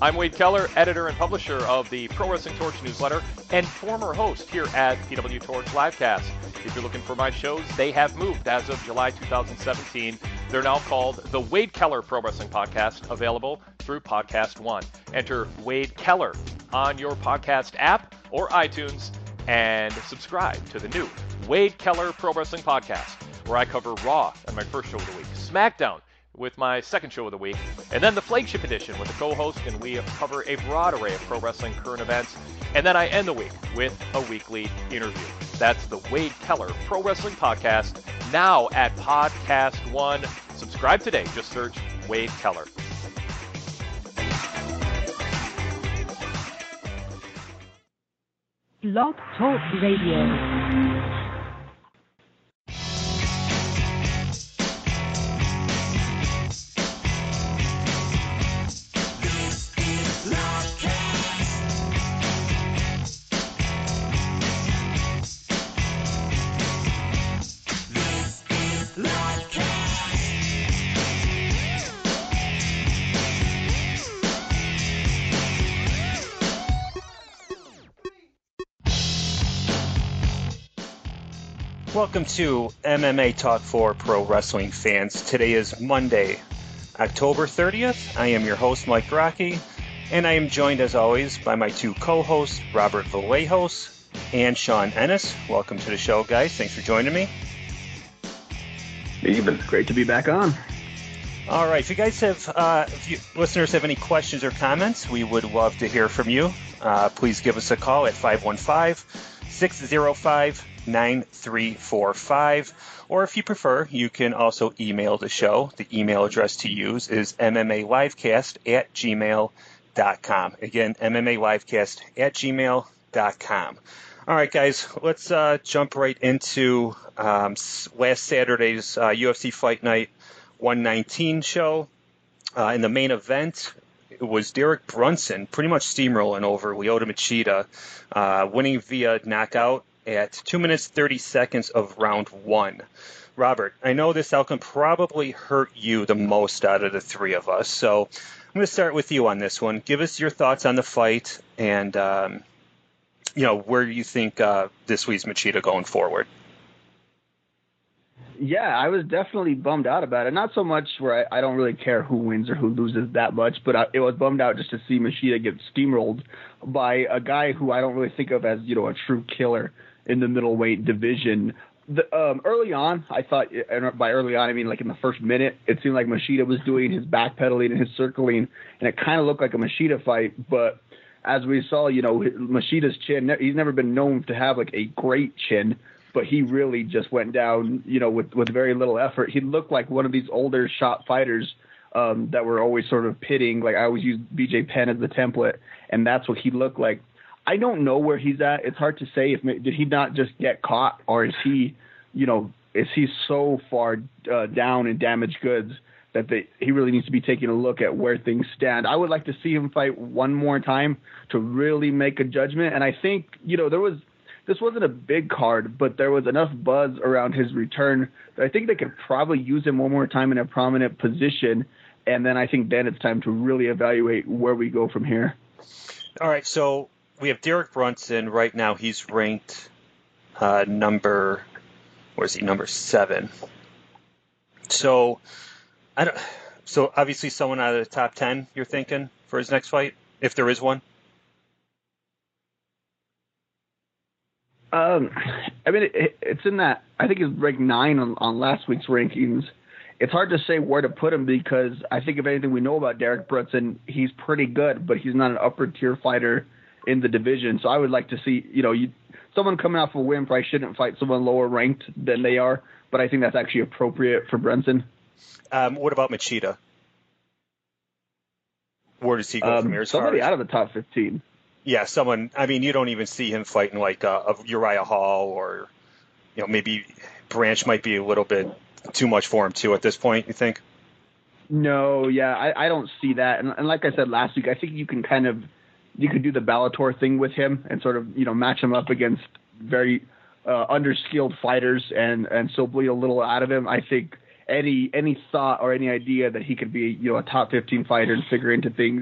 I'm Wade Keller, editor and publisher of the Pro Wrestling Torch newsletter and former host here at PW Torch Livecast. If you're looking for my shows, they have moved as of July 2017. They're now called the Wade Keller Pro Wrestling Podcast, available through Podcast One. Enter Wade Keller on your podcast app or iTunes and subscribe to the new Wade Keller Pro Wrestling Podcast, where I cover Raw on my first show of the week, SmackDown with my second show of the week, and then the flagship edition with a co-host, and we cover a broad array of pro wrestling current events, and then I end the week with a weekly interview. That's the Wade Keller Pro Wrestling Podcast, now at Podcast One. Subscribe today. Just search Wade Keller. Blog Talk Radio. Welcome to MMA Talk for Pro Wrestling fans. Today is Monday, October 30th. I am your host, Mike Rocky, and I am joined, as always, by my two co-hosts, Robert Vallejos and Sean Ennis. Welcome to the show, guys. Thanks for joining me. Even. Great to be back on. All right. If you guys have, listeners have any questions or comments, we would love to hear from you. Please give us a call at 515-605-9345, or if you prefer, you can also email the show. The email address to use is mmalivecast@gmail.com. Again, mmalivecast@gmail.com. All right, guys, let's jump right into last Saturday's UFC Fight Night 119 show. In the main event, it was Derek Brunson pretty much steamrolling over Lyoto Machida, winning via knockout at 2 minutes 30 seconds of round one. Robert, I know this outcome probably hurt you the most out of the three of us, so I'm going to start with you on this one. Give us your thoughts on the fight and, where you think this leaves Machida going forward. Yeah, I was definitely bummed out about it. Not so much where I don't really care who wins or who loses that much, but it was bummed out just to see Machida get steamrolled by a guy who I don't really think of as, a true killer in the middleweight division. Early on, I thought, and by early on, I mean like in the first minute, it seemed like Machida was doing his backpedaling and his circling, and it kind of looked like a Machida fight. But as we saw, Machida's chin, he's never been known to have like a great chin, but he really just went down, with very little effort. He looked like one of these older shot fighters that were always sort of pitting. Like I always use BJ Penn as the template, and that's what he looked like. I don't know where he's at. It's hard to say did he not just get caught, or is he, is he so far down in damaged goods that he really needs to be taking a look at where things stand. I would like to see him fight one more time to really make a judgment. And I think, this wasn't a big card, but there was enough buzz around his return that I think they could probably use him one more time in a prominent position. And then I think then it's time to really evaluate where we go from here. All right, so we have Derek Brunson right now. He's ranked number 7. So So obviously someone out of the top 10 you're thinking for his next fight, if there is one. It's in that. I think it's ranked 9 on last week's rankings. It's hard to say where to put him because I think if anything we know about Derek Brunson, he's pretty good, but he's not an upper tier fighter in the division. So I would like to see, someone coming off a win probably shouldn't fight someone lower ranked than they are, but I think that's actually appropriate for Brunson. What about Machida? Where does he go from here? Somebody out of the top 15. Yeah, someone. I mean, you don't even see him fighting like a Uriah Hall, or maybe Branch might be a little bit too much for him too at this point. You think? No, yeah, I don't see that. And like I said last week, I think you could do the Bellator thing with him and sort of match him up against very underskilled fighters and still bleed a little out of him. I think any thought or any idea that he could be a top 15 fighter and figure into things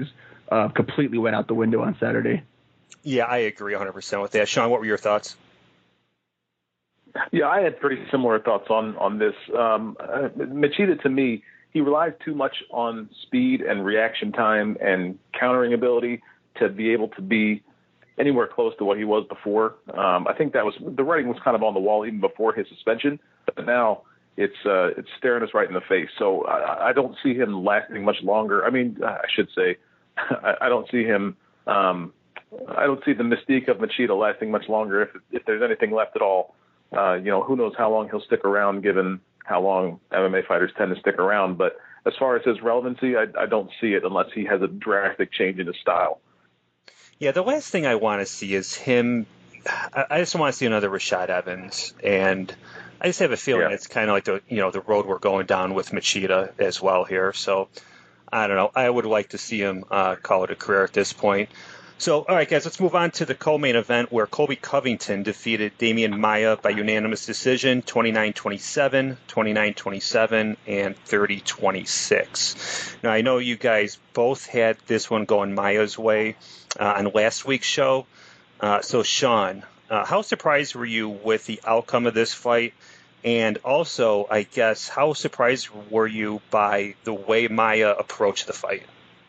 completely went out the window on Saturday. Yeah, I agree 100% with that. Sean, what were your thoughts? Yeah, I had pretty similar thoughts on this. Machida, to me, he relies too much on speed and reaction time and countering ability to be able to be anywhere close to what he was before. I think the writing was kind of on the wall even before his suspension, but now it's staring us right in the face. So I don't see him lasting much longer. I mean, I should say, I don't see him. I don't see the mystique of Machida lasting much longer if there's anything left at all. Who knows how long he'll stick around, given how long MMA fighters tend to stick around. But as far as his relevancy, I don't see it unless he has a drastic change in his style. Yeah, the last thing I want to see is him. I just want to see another Rashad Evans, and I just have a feeling it's kind of like the road we're going down with Machida as well here. So I don't know. I would like to see him call it a career at this point. So, all right, guys, let's move on to the co-main event where Colby Covington defeated Damian Maia by unanimous decision, 29-27, 29-27, and 30-26. Now, I know you guys both had this one going Maia's way on last week's show. So, Sean, how surprised were you with the outcome of this fight? And also, I guess, how surprised were you by the way Maia approached the fight?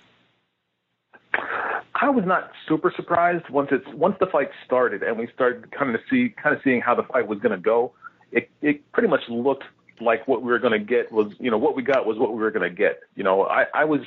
I was not super surprised once the fight started and we started kind of seeing how the fight was going to go. It pretty much looked like what we were going to get was, what we got was what we were going to get. I was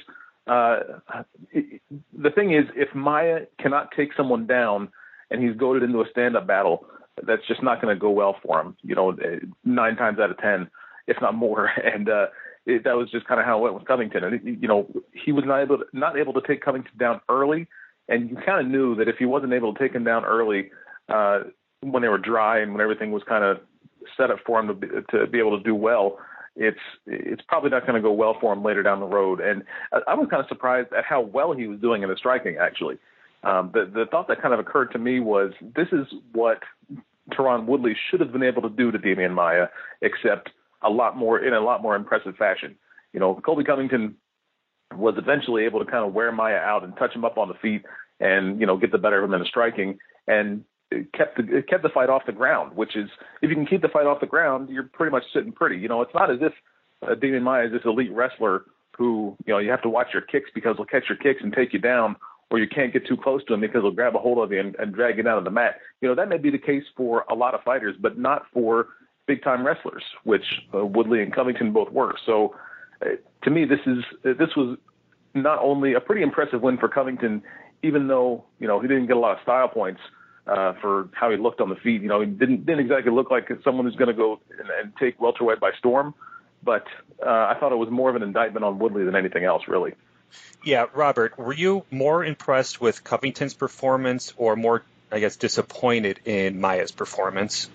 the thing is, if Maia cannot take someone down and he's goaded into a stand-up battle, that's just not going to go well for him. 9 times out of 10, if not more, and that was just kind of how it went with Covington. And he was not able to take Covington down early. And you kind of knew that if he wasn't able to take him down early, when they were dry and when everything was kind of set up for him to be able to do well, it's probably not going to go well for him later down the road. And I was kind of surprised at how well he was doing in the striking, actually. The thought that kind of occurred to me was this is what Tyron Woodley should have been able to do to Damian Maia, except in a lot more impressive fashion. Colby Covington was eventually able to kind of wear Maia out and touch him up on the feet and, get the better of him in the striking, and kept the fight off the ground, which is, if you can keep the fight off the ground, you're pretty much sitting pretty. It's not as if Damian Maia is this elite wrestler who, you have to watch your kicks because he'll catch your kicks and take you down, or you can't get too close to him because he'll grab a hold of you and drag you down to the mat. That may be the case for a lot of fighters, but not for big-time wrestlers, which Woodley and Covington both were. So to me, this was not only a pretty impressive win for Covington, even though, he didn't get a lot of style points for how he looked on the feet. He didn't exactly look like someone who's going to go and take welterweight by storm. But I thought it was more of an indictment on Woodley than anything else, really. Yeah, Robert, were you more impressed with Covington's performance or more, I guess, disappointed in Maia's performance?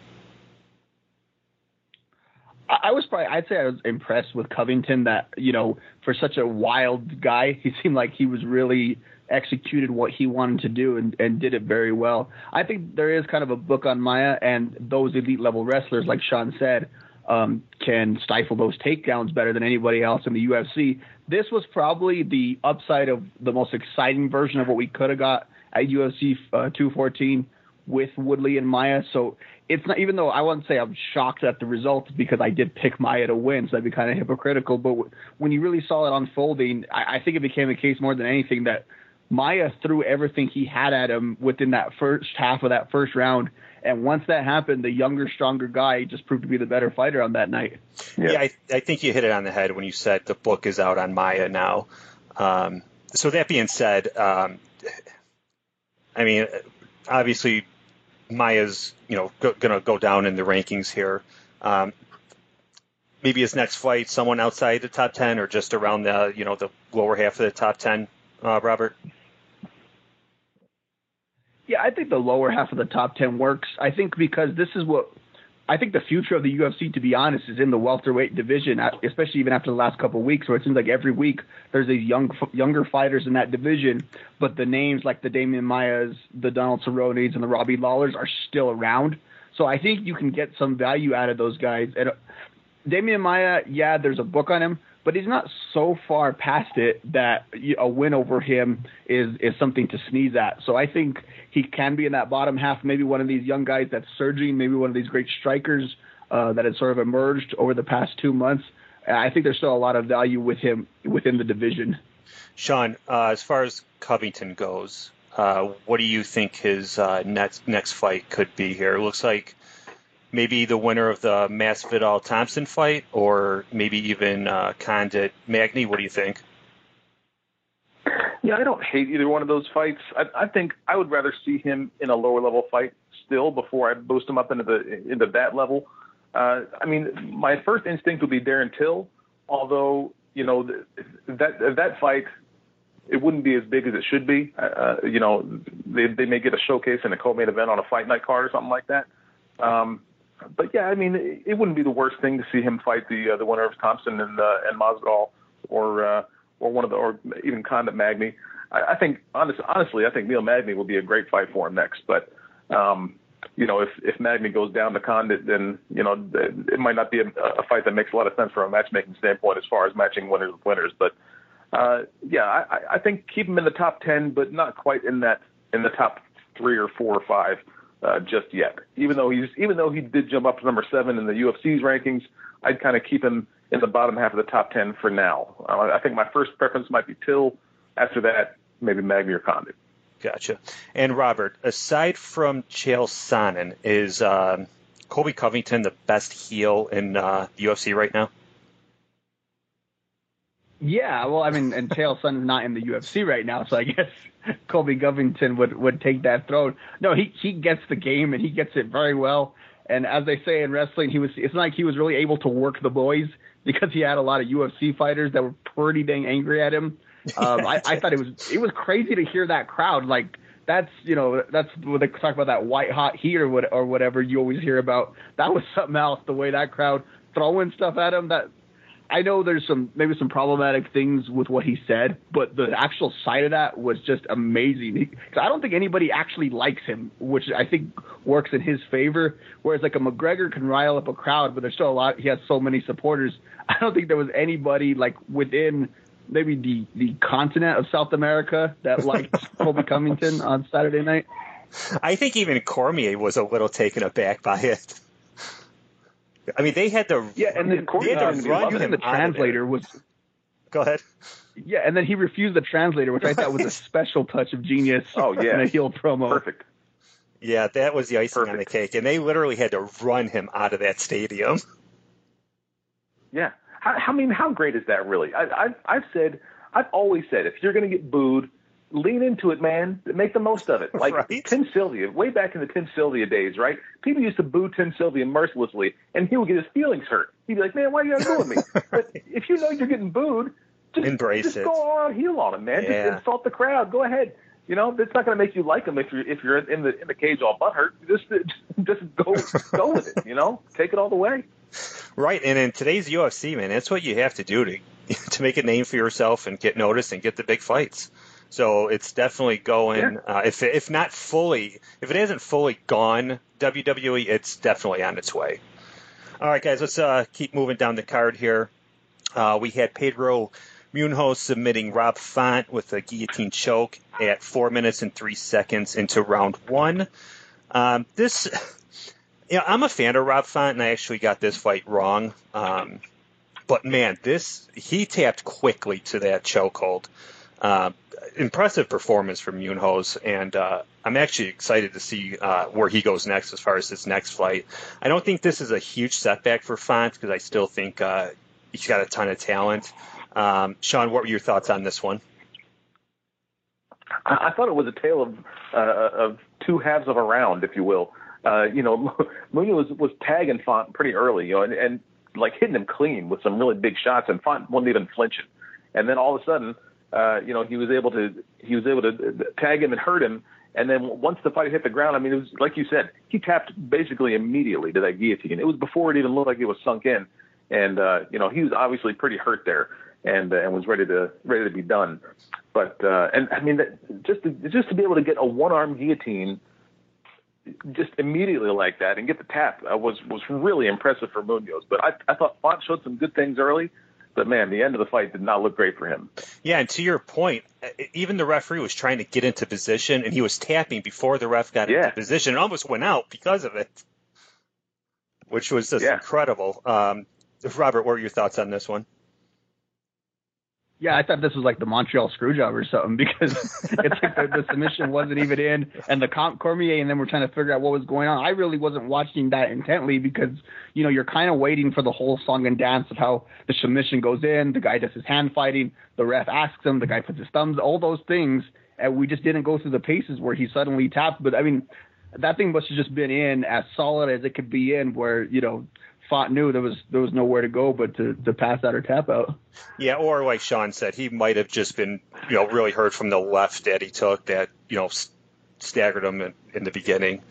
I'd say I was impressed with Covington that, for such a wild guy, he seemed like he was really executed what he wanted to do and did it very well. I think there is kind of a book on Maia, and those elite level wrestlers, like Sean said, can stifle those takedowns better than anybody else in the UFC. This was probably the upside of the most exciting version of what we could have got at UFC 214 with Woodley and Maia. So it's not, even though I wouldn't say I'm shocked at the results because I did pick Maia to win, so that'd be kind of hypocritical. But when you really saw it unfolding, I think it became a case more than anything that Maia threw everything he had at him within that first half of that first round. And once that happened, the younger, stronger guy just proved to be the better fighter on that night. Yeah, I think you hit it on the head when you said the book is out on Maia now. So that being said, I mean, obviously Maia's, going to go down in the rankings here. Maybe his next fight, someone outside the top 10 or just around the, the lower half of the top 10, Robert? Yeah, I think the lower half of the top 10 works. I think because this is I think the future of the UFC, to be honest, is in the welterweight division, especially even after the last couple of weeks, where it seems like every week there's these younger fighters in that division, but the names like the Damian Maias, the Donald Cerrones, and the Robbie Lawlers are still around. So I think you can get some value out of those guys. And Damian Maia, yeah, there's a book on him, but he's not so far past it that a win over him is something to sneeze at. So I think he can be in that bottom half, maybe one of these young guys that's surging, maybe one of these great strikers that has sort of emerged over the past 2 months. I think there's still a lot of value with him within the division. Sean, as far as Covington goes, what do you think his next fight could be here? It looks like maybe the winner of the Masvidal-Thompson fight, or maybe even Condit Magny. What do you think? Yeah, I don't hate either one of those fights. I think I would rather see him in a lower level fight still before I boost him up into that level. I mean, my first instinct would be Darren Till, although that fight, it wouldn't be as big as it should be. They may get a showcase in a co-main event on a fight night card or something like that. But yeah, I mean, it wouldn't be the worst thing to see him fight the winner of Thompson and Masvidal, or even Condit Magny. I think honestly, I think Neil Magny will be a great fight for him next. But if Magny goes down to Condit, then it might not be a fight that makes a lot of sense from a matchmaking standpoint as far as matching winners with winners. But I think keep him in the top 10, but not quite in the top 3 or 4 or 5. Just yet, even though he did jump up to number 7 in the UFC's rankings, I'd kind of keep him in the bottom half of the top 10 for now. I think my first preference might be Till. After that, maybe Magny or Condit. Gotcha. And Robert, aside from Chael Sonnen, is Colby Covington the best heel in the UFC right now? Yeah, well, I mean, and Chael Sonnen's not in the UFC right now, so I guess Colby Covington would take that throne. No, he gets the game, and he gets it very well. And as they say in wrestling, it's not like he was really able to work the boys, because he had a lot of UFC fighters that were pretty dang angry at him. I thought it was crazy to hear that crowd. Like, that's what they talk about, that white hot heat or whatever you always hear about. That was something else, the way that crowd throwing stuff at him. That I know there's maybe some problematic things with what he said, but the actual side of that was just amazing. Because I don't think anybody actually likes him, which I think works in his favor. Whereas like a McGregor can rile up a crowd, but there's still a lot. He has so many supporters. I don't think there was anybody like within maybe the continent of South America that liked Colby Covington on Saturday night. I think even Cormier was a little taken aback by it. I mean, they had to. Yeah, and then the translator was. Go ahead. Yeah, and then he refused the translator, which I thought was a special touch of genius. Oh yeah, in a heel promo. Perfect. Yeah, that was the icing on the cake, and they literally had to run him out of that stadium. Yeah, I mean, how great is that really? I've always said, if you're going to get booed, lean into it, man. Make the most of it. Like right? Tim Sylvia, way back in the Tim Sylvia days, right? People used to boo Tim Sylvia mercilessly, and he would get his feelings hurt. He'd be like, man, why are you not booing me? But if you know you're getting booed, just go all out heel on him, man. Yeah. Just insult the crowd. Go ahead. You know, it's not going to make you like him if you're in the cage all butthurt. Just go with it. You know, take it all the way. Right, and in today's UFC, man, that's what you have to do to make a name for yourself and get noticed and get the big fights. So it's definitely going. Yeah. If it hasn't fully gone WWE, it's definitely on its way. All right, guys, let's keep moving down the card here. We had Pedro Munhoz submitting Rob Font with a guillotine choke at 4 minutes and 3 seconds into round 1. I'm a fan of Rob Font, and I actually got this fight wrong. But man, he tapped quickly to that chokehold. Impressive performance from Munhoz, and I'm actually excited to see where he goes next as far as his next fight. I don't think this is a huge setback for Font, because I still think he's got a ton of talent. Sean, what were your thoughts on this one? I thought it was a tale of two halves of a round, if you will. Munhoz was tagging Font pretty early, and like hitting him clean with some really big shots, and Font wasn't even flinching. And then all of a sudden, he was able to tag him and hurt him. And then once the fight hit the ground, I mean, it was like you said, he tapped basically immediately to that guillotine. It was before it even looked like it was sunk in, and he was obviously pretty hurt there, and was ready to be done. But and I mean, just to be able to get a one-arm guillotine, just immediately like that and get the tap was really impressive for Munoz. But I thought Font showed some good things early, but man, the end of the fight did not look great for him. Yeah, and to your point, even the referee was trying to get into position, and he was tapping before the ref got into position and almost went out because of it, which was just incredible. Robert, what are your thoughts on this one? Yeah, I thought this was like the Montreal Screwjob or something, because it's like the submission wasn't even in, and the Cormier and then we're trying to figure out what was going on. I really wasn't watching that intently because, you know, you're kind of waiting for the whole song and dance of how the submission goes in, the guy does his hand fighting, the ref asks him, the guy puts his thumbs, all those things, and we just didn't go through the paces where he suddenly tapped. But, I mean, that thing must have just been in as solid as it could be in, where, you know, Font knew there was nowhere to go but to pass out or tap out. Yeah, or like Sean said, he might have just been, you know, really hurt from the left that he took that, you know, staggered him in the beginning.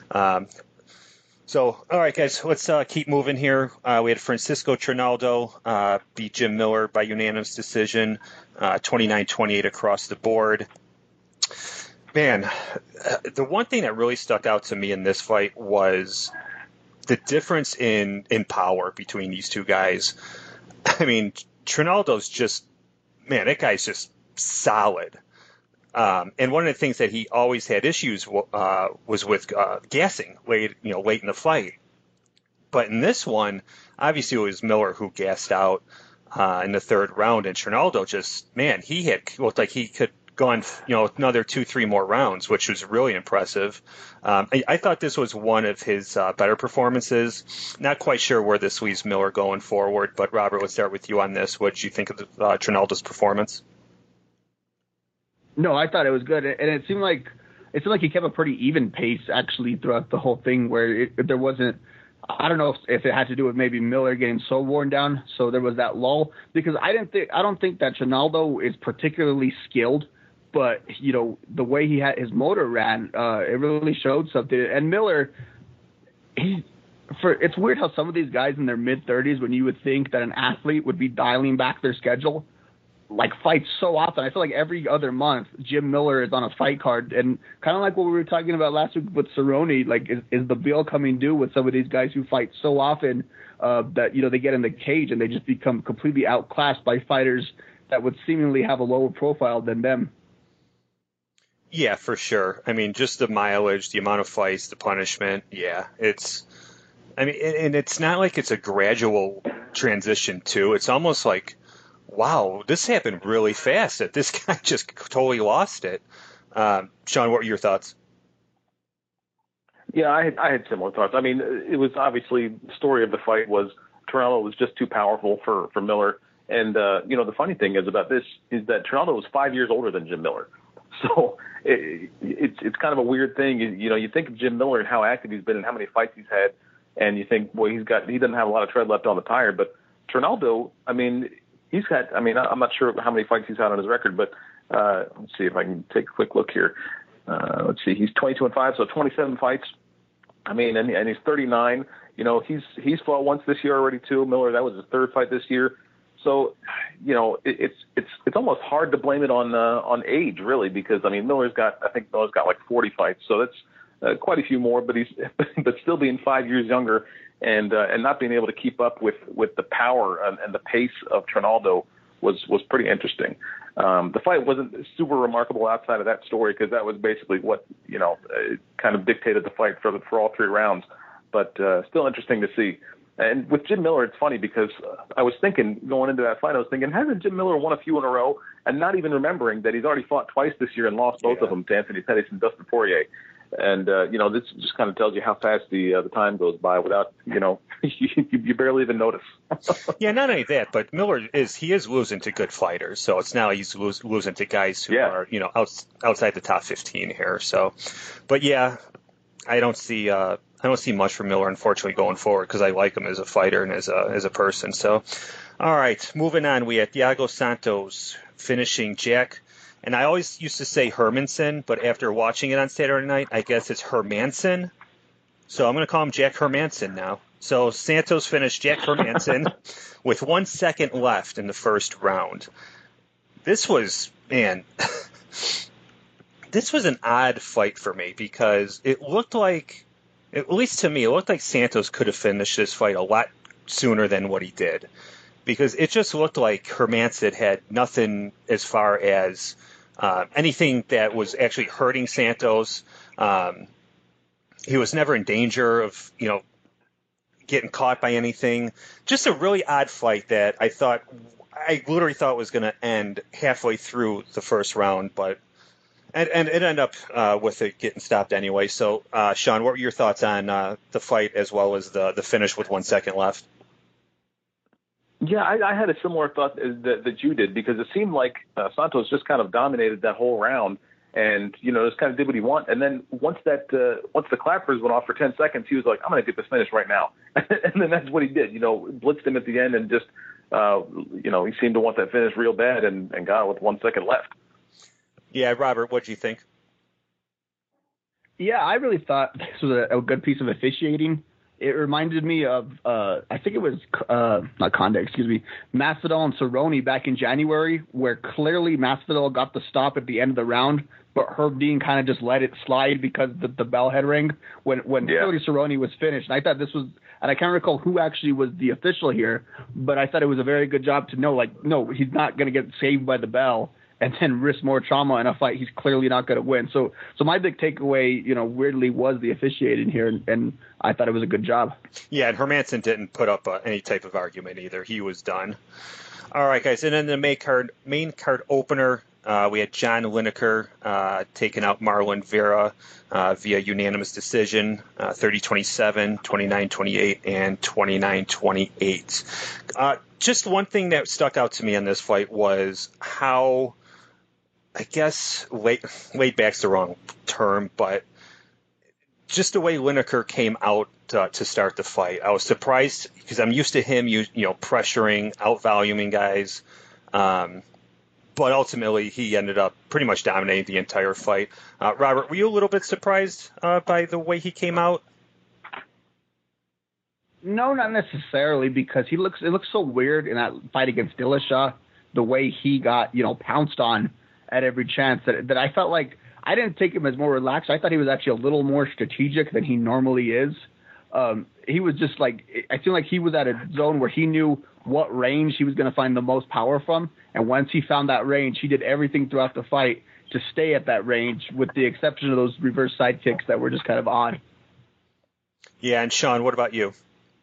So, all right, guys, let's keep moving here. We had Francisco Trinaldo beat Jim Miller by unanimous decision, 29-28 across the board. Man, the one thing that really stuck out to me in this fight was the difference in power between these two guys. I mean, Trinaldo's just, man, that guy's just solid. And one of the things that he always had issues was with gassing late in the fight. But in this one, obviously it was Miller who gassed out in the third round, and Trinaldo just, man, he looked like he could gone, another 2-3 more rounds, which was really impressive. I thought this was one of his better performances. Not quite sure where this leaves Miller going forward, but Robert, let's start with you on this. What did you think of Trinaldo's performance? No, I thought it was good, and it seemed like he kept a pretty even pace actually throughout the whole thing, where there wasn't. I don't know if it had to do with maybe Miller getting so worn down, so there was that lull. Because I don't think that Trinaldo is particularly skilled. But, you know, the way his motor ran, it really showed something. And Miller, it's weird how some of these guys in their mid-30s, when you would think that an athlete would be dialing back their schedule, like fights so often. I feel like every other month, Jim Miller is on a fight card. And kind of like what we were talking about last week with Cerrone, like is the bill coming due with some of these guys who fight so often that, you know, they get in the cage and they just become completely outclassed by fighters that would seemingly have a lower profile than them. Yeah, for sure. I mean, just the mileage, the amount of fights, the punishment. Yeah, and it's not like it's a gradual transition too. It's almost like, wow, this happened really fast that this guy just totally lost it. Sean, what were your thoughts? Yeah, I had similar thoughts. I mean, it was obviously the story of the fight was Trinaldo was just too powerful for Miller. And, the funny thing is about this is that Trinaldo was 5 years older than Jim Miller. So it's kind of a weird thing. You think of Jim Miller and how active he's been and how many fights he's had, and you think, boy, he doesn't have a lot of tread left on the tire. But Trinaldo, I mean, I'm not sure how many fights he's had on his record, but let's see if I can take a quick look here. Let's see, he's 22-5, so 27 fights. I mean, and he's 39. You know, he's fought once this year already too. Miller, that was his third fight this year. So, it's almost hard to blame it on age, really, because I mean Miller's got like 40 fights, so that's quite a few more. But but still being 5 years younger and not being able to keep up with the power and the pace of Trinaldo was pretty interesting. The fight wasn't super remarkable outside of that story because that was basically what kind of dictated the fight for all 3 rounds. But still interesting to see. And with Jim Miller, it's funny because I was thinking going into that fight, hasn't Jim Miller won a few in a row? And not even remembering that he's already fought twice this year and lost both of them to Anthony Pettis and Dustin Poirier. And, this just kind of tells you how fast the time goes by without, you barely even notice. Yeah, not only that, but Miller is losing to good fighters. So it's now he's losing to guys who are, outside the top 15 here. So, but yeah, I don't see much from Miller, unfortunately, going forward because I like him as a fighter and as a person. So, all right, moving on. We had Thiago Santos finishing Jack, and I always used to say Hermanson, but after watching it on Saturday night, I guess it's Hermanson. So I'm going to call him Jack Hermanson now. So Santos finished Jack Hermanson with 1 second left in the first round. This was, man... this was an odd fight for me because it looked like, at least to me, it looked like Santos could have finished this fight a lot sooner than what he did. Because it just looked like Hermansson had nothing as far as anything that was actually hurting Santos. He was never in danger of, getting caught by anything. Just a really odd fight that I literally thought was going to end halfway through the first round, but and it ended up with it getting stopped anyway. So, Sean, what were your thoughts on the fight as well as the finish with 1 second left? Yeah, I had a similar thought that you did, because it seemed like Santos just kind of dominated that whole round and, just kind of did what he wanted. And then once the clappers went off for 10 seconds, he was like, I'm going to get this finish right now. And then that's what he did, blitzed him at the end and just, he seemed to want that finish real bad and got it with 1 second left. Yeah, Robert, what do you think? Yeah, I really thought this was a good piece of officiating. It reminded me of, I think it was, not Conde, excuse me, Masvidal and Cerrone back in January, where clearly Masvidal got the stop at the end of the round, but Herb Dean kind of just let it slide because the bell had rang when clearly Cerrone was finished. And I thought this was, and I can't recall who actually was the official here, but I thought it was a very good job to know, no, he's not going to get saved by the bell and then risk more trauma in a fight he's clearly not going to win. So my big takeaway, weirdly, was the officiating here, and I thought it was a good job. Yeah, and Hermansson didn't put up any type of argument either. He was done. All right, guys, and then the main card opener, we had John Lineker taking out Marlon Vera via unanimous decision, 30-27, 29-28, and 29-28. Just one thing that stuck out to me on this fight was how, I guess, laid back's the wrong term, but just the way Lineker came out to start the fight. I was surprised because I'm used to him, pressuring, out-voluming guys. But ultimately, he ended up pretty much dominating the entire fight. Robert, were you a little bit surprised by the way he came out? No, not necessarily, because it looks so weird in that fight against Dillashaw, the way he got, pounced on at every chance that I felt like I didn't take him as more relaxed. I thought he was actually a little more strategic than he normally is. He was just I feel like he was at a zone where he knew what range he was going to find the most power from. And once he found that range, he did everything throughout the fight to stay at that range, with the exception of those reverse side kicks that were just kind of odd. Yeah, and Sean, what about you?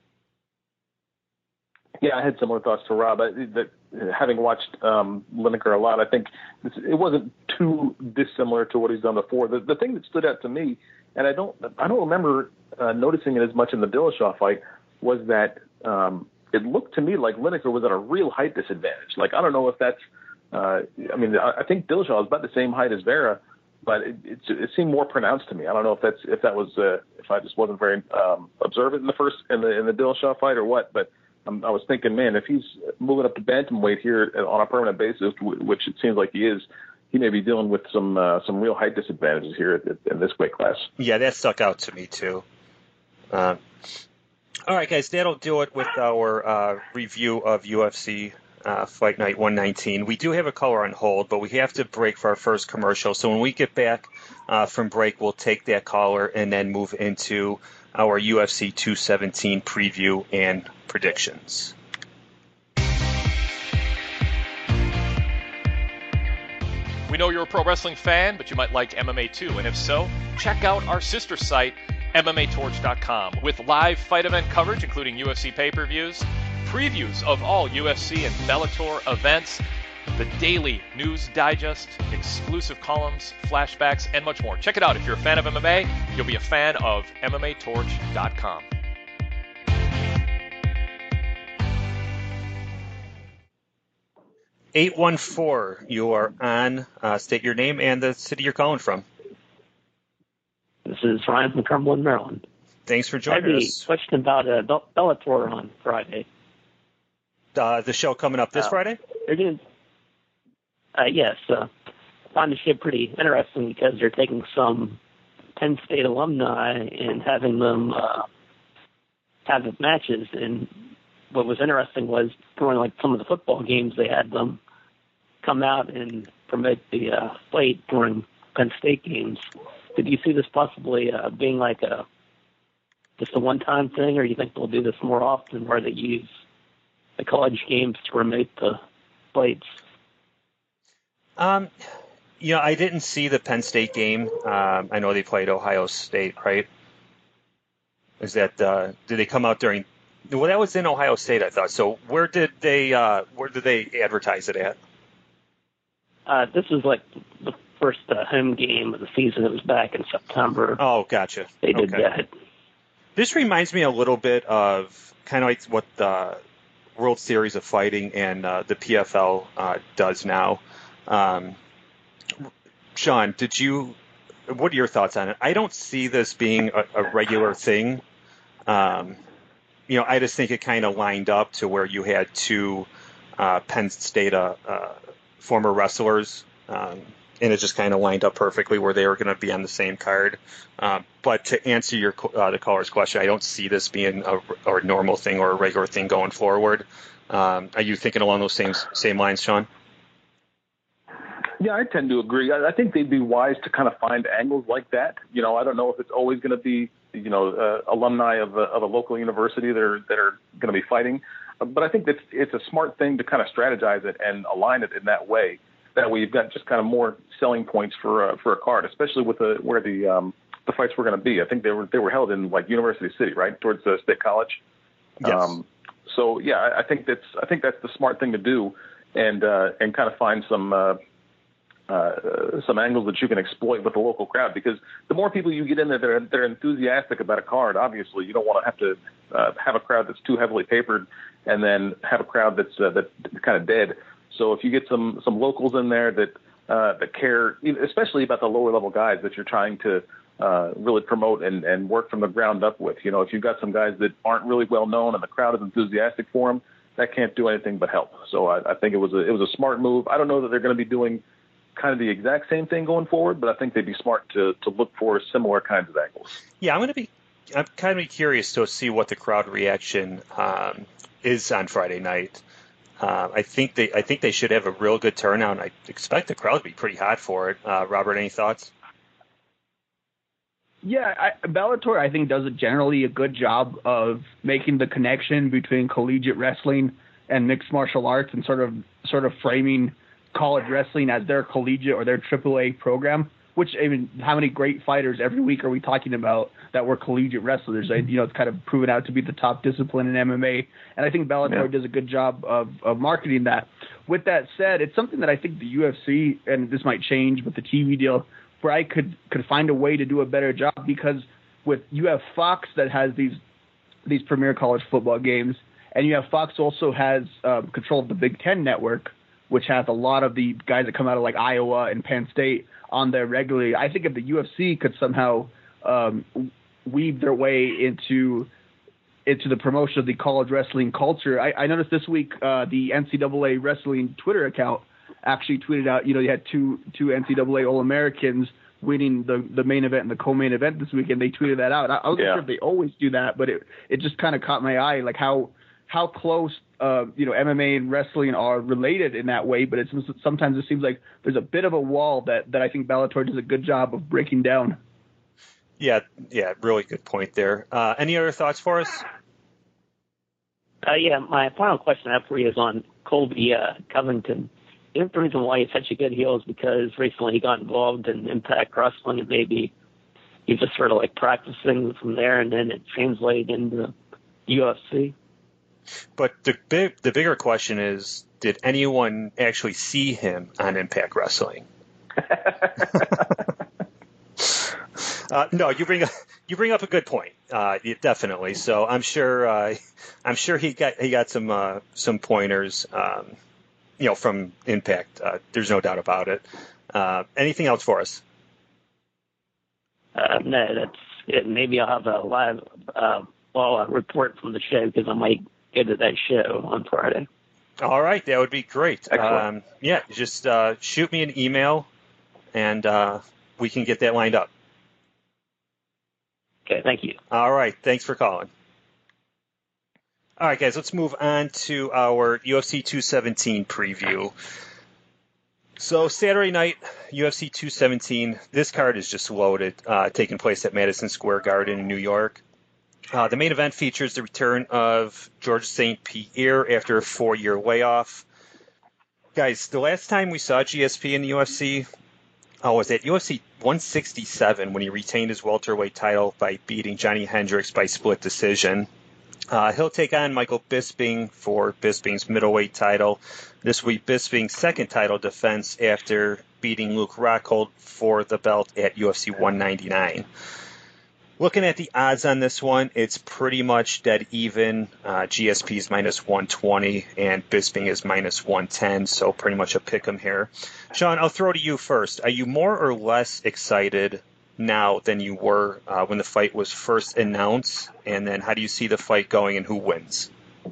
Yeah, I had similar thoughts to Rob. That having watched Lineker a lot, I think it wasn't too dissimilar to what he's done before. The thing that stood out to me, and I don't remember noticing it as much in the Dillashaw fight, was that it looked to me like Lineker was at a real height disadvantage. I don't know if that's. I think Dillashaw was about the same height as Vera, but it seemed more pronounced to me. I don't know if I just wasn't very observant in the Dillashaw fight or what, but. I was thinking, man, if he's moving up to bantamweight here on a permanent basis, which it seems like he is, he may be dealing with some real height disadvantages here in this weight class. Yeah, that stuck out to me too. All right, guys, that'll do it with our review of UFC Fight Night 119. We do have a caller on hold, but we have to break for our first commercial. So when we get back from break, we'll take that caller and then move into our UFC 217 preview and predictions. We know you're a pro wrestling fan, but you might like MMA too, and if so, check out our sister site, MMAtorch.com, with live fight event coverage, including UFC pay-per-views, previews of all UFC and Bellator events, the daily news digest, exclusive columns, flashbacks, and much more. Check it out. If you're a fan of MMA, you'll be a fan of MMAtorch.com. (814), you are on. State your name and the city you're calling from. This is Ryan from Cumberland, Maryland. Thanks for joining us. I have a question about Bellator on Friday. The show coming up this Friday? They're doing, yes. I find the show pretty interesting because they're taking some Penn State alumni and having them have matches. And what was interesting was during some of the football games, they had them come out and promote the fight during Penn State games. Did you see this possibly being like just a one-time thing, or do you think they'll do this more often where they use the college games to promote the fights? I didn't see the Penn State game. I know they played Ohio State, right? Is that did they come out during? Well, that was in Ohio State, I thought. So where did they advertise it at? This is like the first home game of the season. It was back in September. Oh, gotcha. They did that. This reminds me a little bit of kind of like what the World Series of Fighting and the PFL does now. Sean, what are your thoughts on it? I don't see this being a regular thing. I just think it kind of lined up to where you had two Penn State former wrestlers, and it just kind of lined up perfectly where they were going to be on the same card. But to answer the caller's question, I don't see this being a normal thing or a regular thing going forward. Are you thinking along those same lines, Sean? Yeah, I tend to agree. I think they'd be wise to kind of find angles like that. I don't know if it's always going to be, alumni of a local university that are going to be fighting. But I think that it's a smart thing to kind of strategize it and align it in that way. That way you've got just kind of more selling points for a card, especially with where the fights were going to be. I think they were held in like University City, right, towards the State College. Yes. So yeah, I think that's the smart thing to do, and kind of find some angles that you can exploit with the local crowd, because the more people you get in there that are enthusiastic about a card, obviously you don't want to have to have a crowd that's too heavily papered and then have a crowd that's kind of dead. So if you get some locals in there that care, especially about the lower level guys that you're trying to really promote and work from the ground up with, if you've got some guys that aren't really well known and the crowd is enthusiastic for them, that can't do anything but help. So I think it was a smart move. I don't know that they're going to be doing kind of the exact same thing going forward, but I think they'd be smart to look for similar kinds of angles. Yeah, I'm kind of curious to see what the crowd reaction is on Friday night. I think they should have a real good turnout, and I expect the crowd to be pretty hot for it. Robert, any thoughts? Yeah, Bellator, I think, does generally a good job of making the connection between collegiate wrestling and mixed martial arts, and sort of framing college wrestling as their collegiate or their AAA program. Which, I mean, how many great fighters every week are we talking about that were collegiate wrestlers? It's kind of proven out to be the top discipline in MMA, and I think Bellator does a good job of marketing that. With that said, it's something that I think the UFC, and this might change with the TV deal, where I could find a way to do a better job, because you have Fox that has these premier college football games, and you have Fox also has control of the Big Ten network, which has a lot of the guys that come out of like Iowa and Penn State on there regularly. I think if the UFC could somehow weave their way into the promotion of the college wrestling culture. I noticed this week the NCAA wrestling Twitter account actually tweeted out, you had two NCAA All-Americans winning the main event and the co-main event this weekend. They tweeted that out. I wasn't sure if they always do that, but it just kind of caught my eye, like how close MMA and wrestling are related in that way, but sometimes it seems like there's a bit of a wall that I think Bellator does a good job of breaking down. Yeah, really good point there. Any other thoughts for us? My final question I have for you is on Colby Covington. The reason why he's such a good heel is because recently he got involved in Impact Wrestling, and maybe he's just sort of like practicing from there, and then it translated into UFC. But the bigger question is, did anyone actually see him on Impact Wrestling? No, you bring up a good point. Definitely. So I'm sure he got some pointers, from Impact. There's no doubt about it. Anything else for us? No, that's it. Maybe I'll have a live report from the show, because I might go to that show on Friday. All right, that would be great. Excellent. Just shoot me an email, and we can get that lined up. Okay, thank you. All right, thanks for calling. All right, guys, let's move on to our UFC 217 preview. So Saturday night, UFC 217. This card is just loaded, taking place at Madison Square Garden in New York. The main event features the return of Georges St. Pierre after a 4-year layoff. Guys, the last time we saw GSP in the UFC was at UFC 167 when he retained his welterweight title by beating Johnny Hendricks by split decision. He'll take on Michael Bisping for Bisping's middleweight title. This will be Bisping's second title defense after beating Luke Rockhold for the belt at UFC 199. Looking at the odds on this one, it's pretty much dead even. GSP is minus 120 and Bisping is minus 110, so pretty much a pick 'em here. Sean, I'll throw to you first. Are you more or less excited now than you were when the fight was first announced? And then how do you see the fight going and who wins?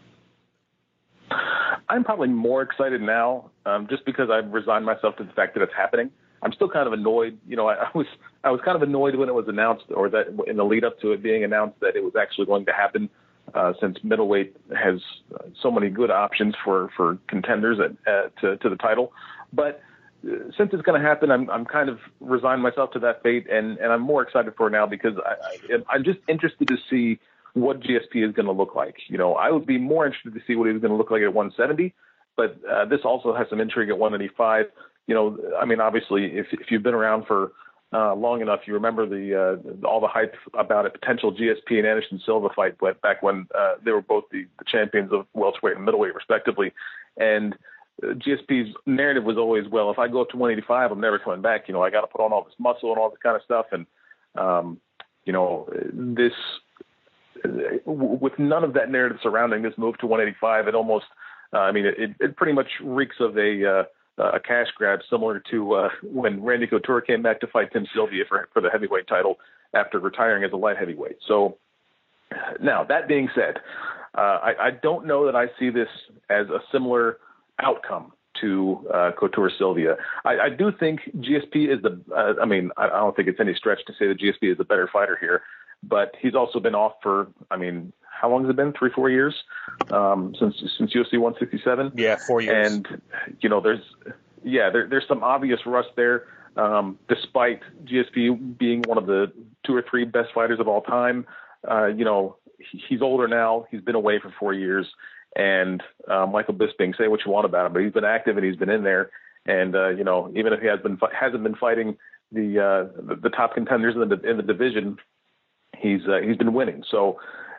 I'm probably more excited now, just because I've resigned myself to the fact that it's happening. I'm still kind of annoyed. You know, I was kind of annoyed when it was announced, or that in the lead up to it being announced that it was actually going to happen, since middleweight has so many good options for contenders to the title. But since it's going to happen, I'm kind of resigned myself to that fate, and I'm more excited for it now because I'm just interested to see what GSP is going to look like. You know, I would be more interested to see what he was going to look like at 170, but this also has some intrigue at 185. You know, I mean, obviously, if you've been around for long enough, you remember all the hype about a potential GSP and Anderson Silva fight back when they were both the champions of welterweight and middleweight, respectively. And GSP's narrative was always, well, if I go up to 185, I'm never coming back. You know, I got to put on all this muscle and all this kind of stuff. And, you know, this, with none of that narrative surrounding this move to 185, it almost, I mean, it pretty much reeks of a cash grab, similar to when Randy Couture came back to fight Tim Sylvia for the heavyweight title after retiring as a light heavyweight. So now, that being said, I don't know that I see this as a similar outcome to Couture Sylvia. I do think GSP is I mean, I don't think it's any stretch to say that GSP is the better fighter here, but he's also been off for, I mean, how long has it been? 3-4 years since UFC 167. Yeah, 4 years. And you know, there's some obvious rust there. Despite GSP being one of the 2 or 3 best fighters of all time, you know, he's older now. He's been away for 4 years, and Michael Bisping, say what you want about him, but he's been active and he's been in there. And you know, even if he hasn't been fighting the top contenders in the division, he's been winning. So.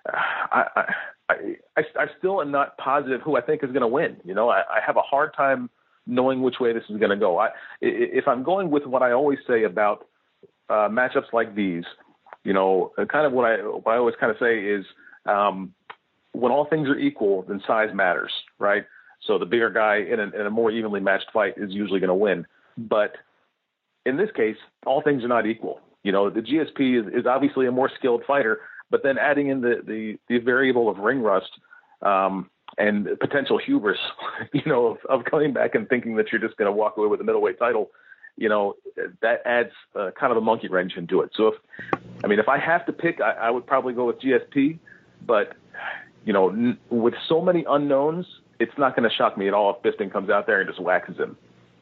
I still am not positive who I think is going to win. You know, I have a hard time knowing which way this is going to go. If I'm going with what I always say about matchups like these, you know, kind of what I always kind of say is when all things are equal, then size matters, right? So the bigger guy in a more evenly matched fight is usually going to win. But in this case, all things are not equal. You know, the GSP is obviously a more skilled fighter. But then adding in the variable of ring rust and potential hubris, you know, of coming back and thinking that you're just going to walk away with a middleweight title, you know, that adds kind of a monkey wrench into it. So if I have to pick, I would probably go with GSP. But you know, with so many unknowns, it's not going to shock me at all if Bisping comes out there and just waxes him.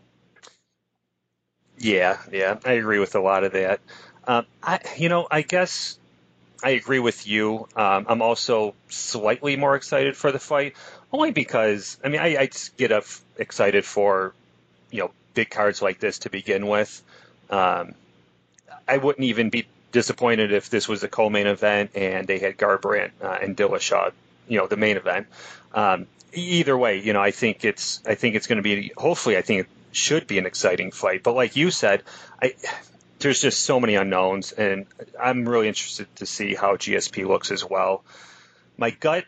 Yeah, I agree with a lot of that. I guess. I agree with you. I'm also slightly more excited for the fight, only because, I mean, I just get excited for, you know, big cards like this to begin with. I wouldn't even be disappointed if this was a co-main event and they had Garbrandt and Dillashaw, you know, the main event. Either way, you know, I think it's going to be, hopefully, I think it should be an exciting fight. But like you said, there's just so many unknowns, and I'm really interested to see how GSP looks as well. My gut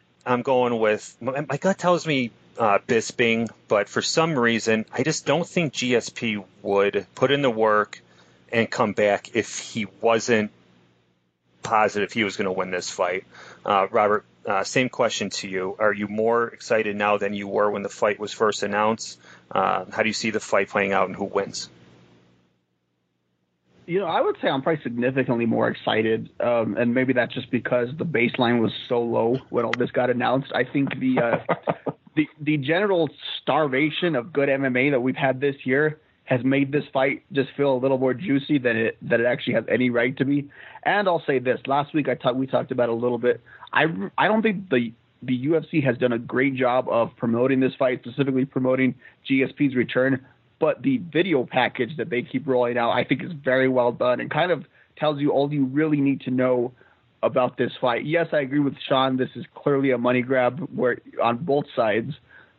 tells me Bisping, but for some reason, I just don't think GSP would put in the work and come back if he wasn't positive he was going to win this fight. Robert, same question to you. Are you more excited now than you were when the fight was first announced? How do you see the fight playing out and who wins? You know, I would say I'm probably significantly more excited, and maybe that's just because the baseline was so low when all this got announced. I think the general starvation of good MMA that we've had this year has made this fight just feel a little more juicy than it actually has any right to be. And I'll say this: last week we talked about it a little bit. I don't think the UFC has done a great job of promoting this fight, specifically promoting GSP's return. But the video package that they keep rolling out, I think, is very well done and kind of tells you all you really need to know about this fight. Yes, I agree with Sean. This is clearly a money grab where on both sides,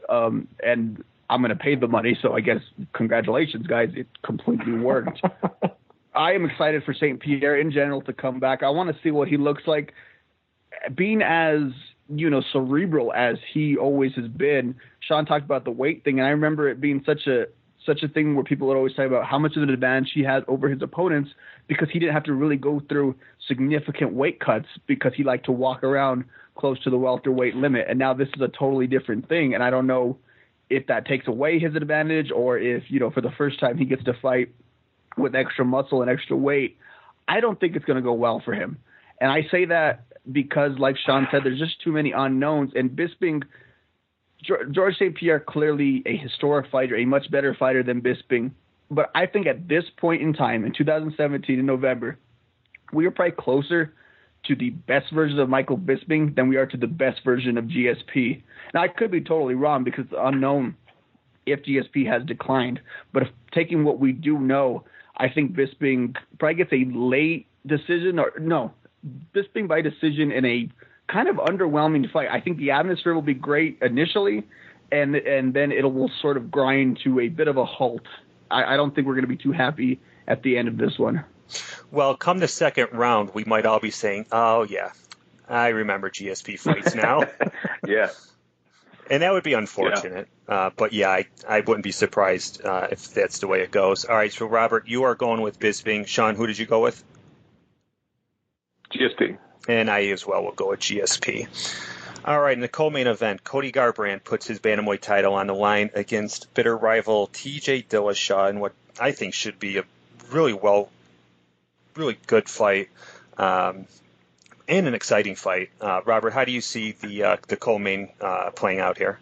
and I'm going to pay the money. So I guess congratulations, guys. It completely worked. I am excited for St. Pierre in general to come back. I want to see what he looks like. Being as, cerebral as he always has been. Sean talked about the weight thing, and I remember it being such a thing where people would always talk about how much of an advantage he had over his opponents because he didn't have to really go through significant weight cuts because he liked to walk around close to the welterweight limit. And now this is a totally different thing, and I don't know if that takes away his advantage or if, for the first time he gets to fight with extra muscle and extra weight. I don't think it's going to go well for him. And I say that because, like Sean said, there's just too many unknowns. And Bisping, George St. Pierre, clearly a historic fighter, a much better fighter than Bisping. But I think at this point in time, in 2017, in November, we are probably closer to the best version of Michael Bisping than we are to the best version of GSP. Now, I could be totally wrong because it's unknown if GSP has declined. But if taking what we do know, I think Bisping probably gets a late decision Bisping by decision in a kind of underwhelming fight. I think the atmosphere will be great initially, and then it will sort of grind to a bit of a halt. I don't think we're going to be too happy at the end of this one. Well, come the second round, we might all be saying, oh, yeah, I remember GSP fights now. Yeah. And that would be unfortunate. Yeah. But, yeah, I wouldn't be surprised if that's the way it goes. All right, so, Robert, you are going with Bisping. Sean, who did you go with? GSP. And I as well will go with GSP. All right, in the co-main event, Cody Garbrandt puts his bantamweight title on the line against bitter rival TJ Dillashaw in what I think should be a really good fight and an exciting fight. Robert, how do you see the co-main playing out here?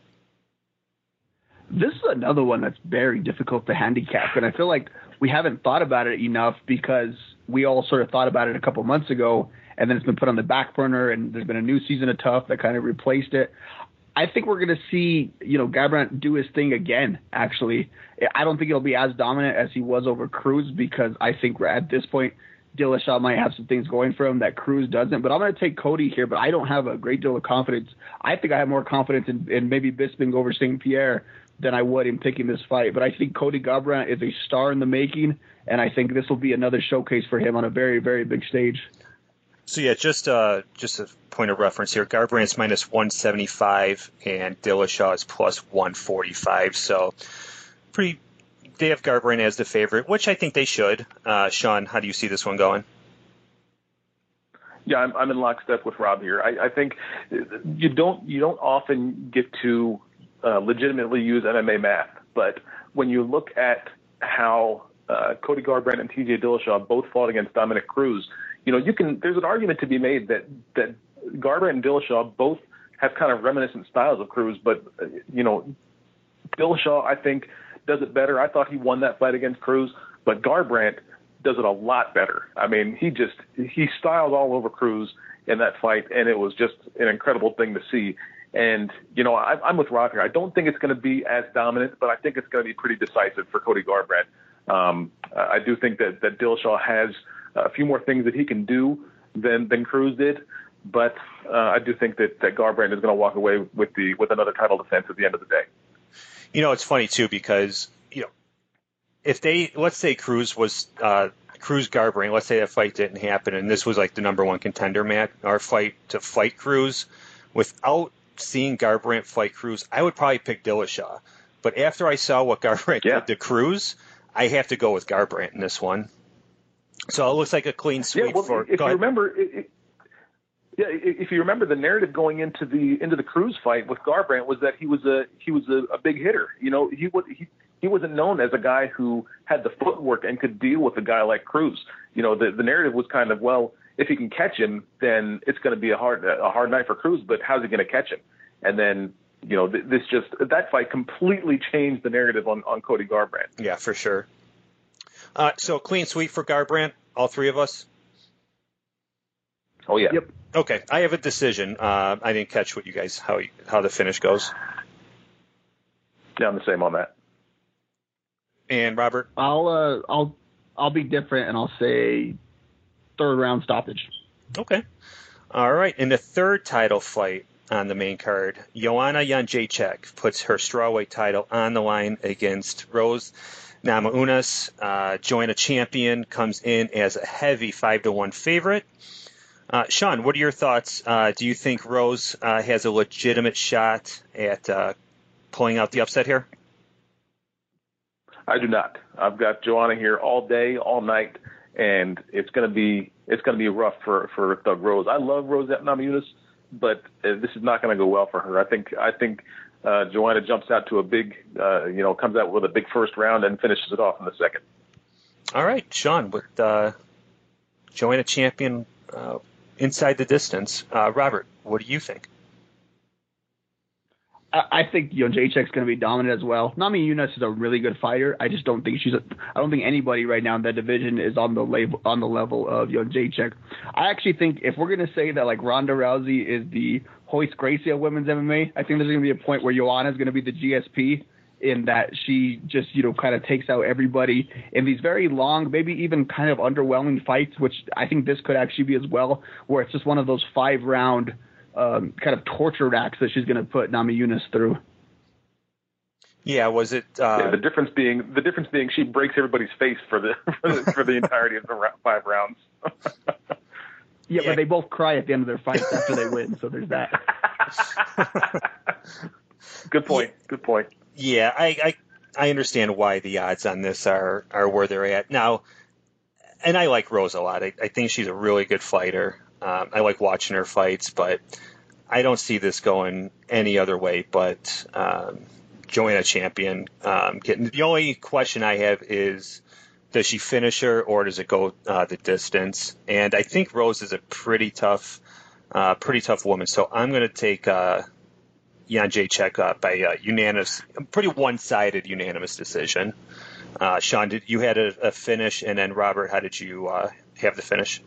This is another one that's very difficult to handicap, and I feel like we haven't thought about it enough because we all sort of thought about it a couple months ago, and then it's been put on the back burner, and there's been a new season of Tough that kind of replaced it. I think we're going to see, Garbrandt do his thing again, actually. I don't think he'll be as dominant as he was over Cruz because I think at this point, Dillashaw might have some things going for him that Cruz doesn't. But I'm going to take Cody here, but I don't have a great deal of confidence. I think I have more confidence in maybe Bisping over St. Pierre than I would in picking this fight. But I think Cody Garbrandt is a star in the making, and I think this will be another showcase for him on a very, very big stage. So, yeah, just a point of reference here. Garbrandt's minus 175 and Dillashaw is plus 145. So, they have Garbrandt as the favorite, which I think they should. Sean, how do you see this one going? Yeah, I'm in lockstep with Rob here. I think you don't often get to legitimately use MMA math, but when you look at how Cody Garbrandt and TJ Dillashaw both fought against Dominic Cruz, there's an argument to be made that Garbrandt and Dillashaw both have kind of reminiscent styles of Cruz, but Dillashaw, I think, does it better. I thought he won that fight against Cruz, but Garbrandt does it a lot better. I mean, he styled all over Cruz in that fight, and it was just an incredible thing to see. And, I'm with Rob here. I don't think it's going to be as dominant, but I think it's going to be pretty decisive for Cody Garbrandt. I do think that Dillashaw has a few more things that he can do than Cruz did, but I do think that Garbrandt is going to walk away with another title defense at the end of the day. It's funny too because if let's say Cruz Garbrandt, let's say that fight didn't happen and this was like the number one contender match, our fight to fight Cruz, without seeing Garbrandt fight Cruz, I would probably pick Dillashaw. But after I saw what Garbrandt did to Cruz, I have to go with Garbrandt in this one. So it looks like a clean sweep for. If you remember, the narrative going into the Cruz fight with Garbrandt was that he was a big hitter. He wasn't known as a guy who had the footwork and could deal with a guy like Cruz. The narrative was kind of, well, if he can catch him, then it's going to be a hard night for Cruz. But how's he going to catch him? And then that fight completely changed the narrative on Cody Garbrandt. Yeah, for sure. So clean sweep for Garbrandt, all three of us? Oh, yeah. Yep. Okay, I have a decision. I didn't catch what you guys, how the finish goes. Yeah, I'm the same on that. And Robert? I'll be different, and I'll say third round stoppage. Okay. All right. In the third title fight on the main card, Joanna Jędrzejczyk puts her strawweight title on the line against Rose Namajunas. Joanna champion comes in as a heavy 5-1 favorite. Sean, what are your thoughts? Do you think Rose has a legitimate shot at pulling out the upset here? I do not. I've got Joanna here all day, all night, and it's going to be rough for Thug Rose. I love Rose Namajunas, but this is not going to go well for her. I think Joanna jumps out to a big, comes out with a big first round and finishes it off in the second. All right, Sean, with Joanna champion inside the distance. Robert, what do you think? I think Jędrzejczyk's going to be dominant as well. Namajunas is a really good fighter. I just don't think I don't think anybody right now in that division is on the level of Jędrzejczyk. I actually think if we're going to say that like Ronda Rousey is the Royce Gracie of women's MMA, I think there's going to be a point where Joanna is going to be the GSP in that she just kind of takes out everybody in these very long, maybe even kind of underwhelming fights, which I think this could actually be as well, where it's just one of those 5-round kind of torture racks that she's going to put Namajunas through. Yeah, was it? The difference being she breaks everybody's face for the entirety of the 5 rounds. Yeah, but they both cry at the end of their fights after they win, so there's that. Good point. Yeah, I understand why the odds on this are where they're at now, and I like Rose a lot. I think she's a really good fighter. I like watching her fights, but I don't see this going any other way but Joanna champion getting. The only question I have is, does she finish her or does it go the distance? And I think Rose is a pretty tough woman, so I'm going to take Jędrzejczyk by unanimous, pretty one-sided unanimous decision. Sean, you had a finish, and then Robert, how did you have the finish?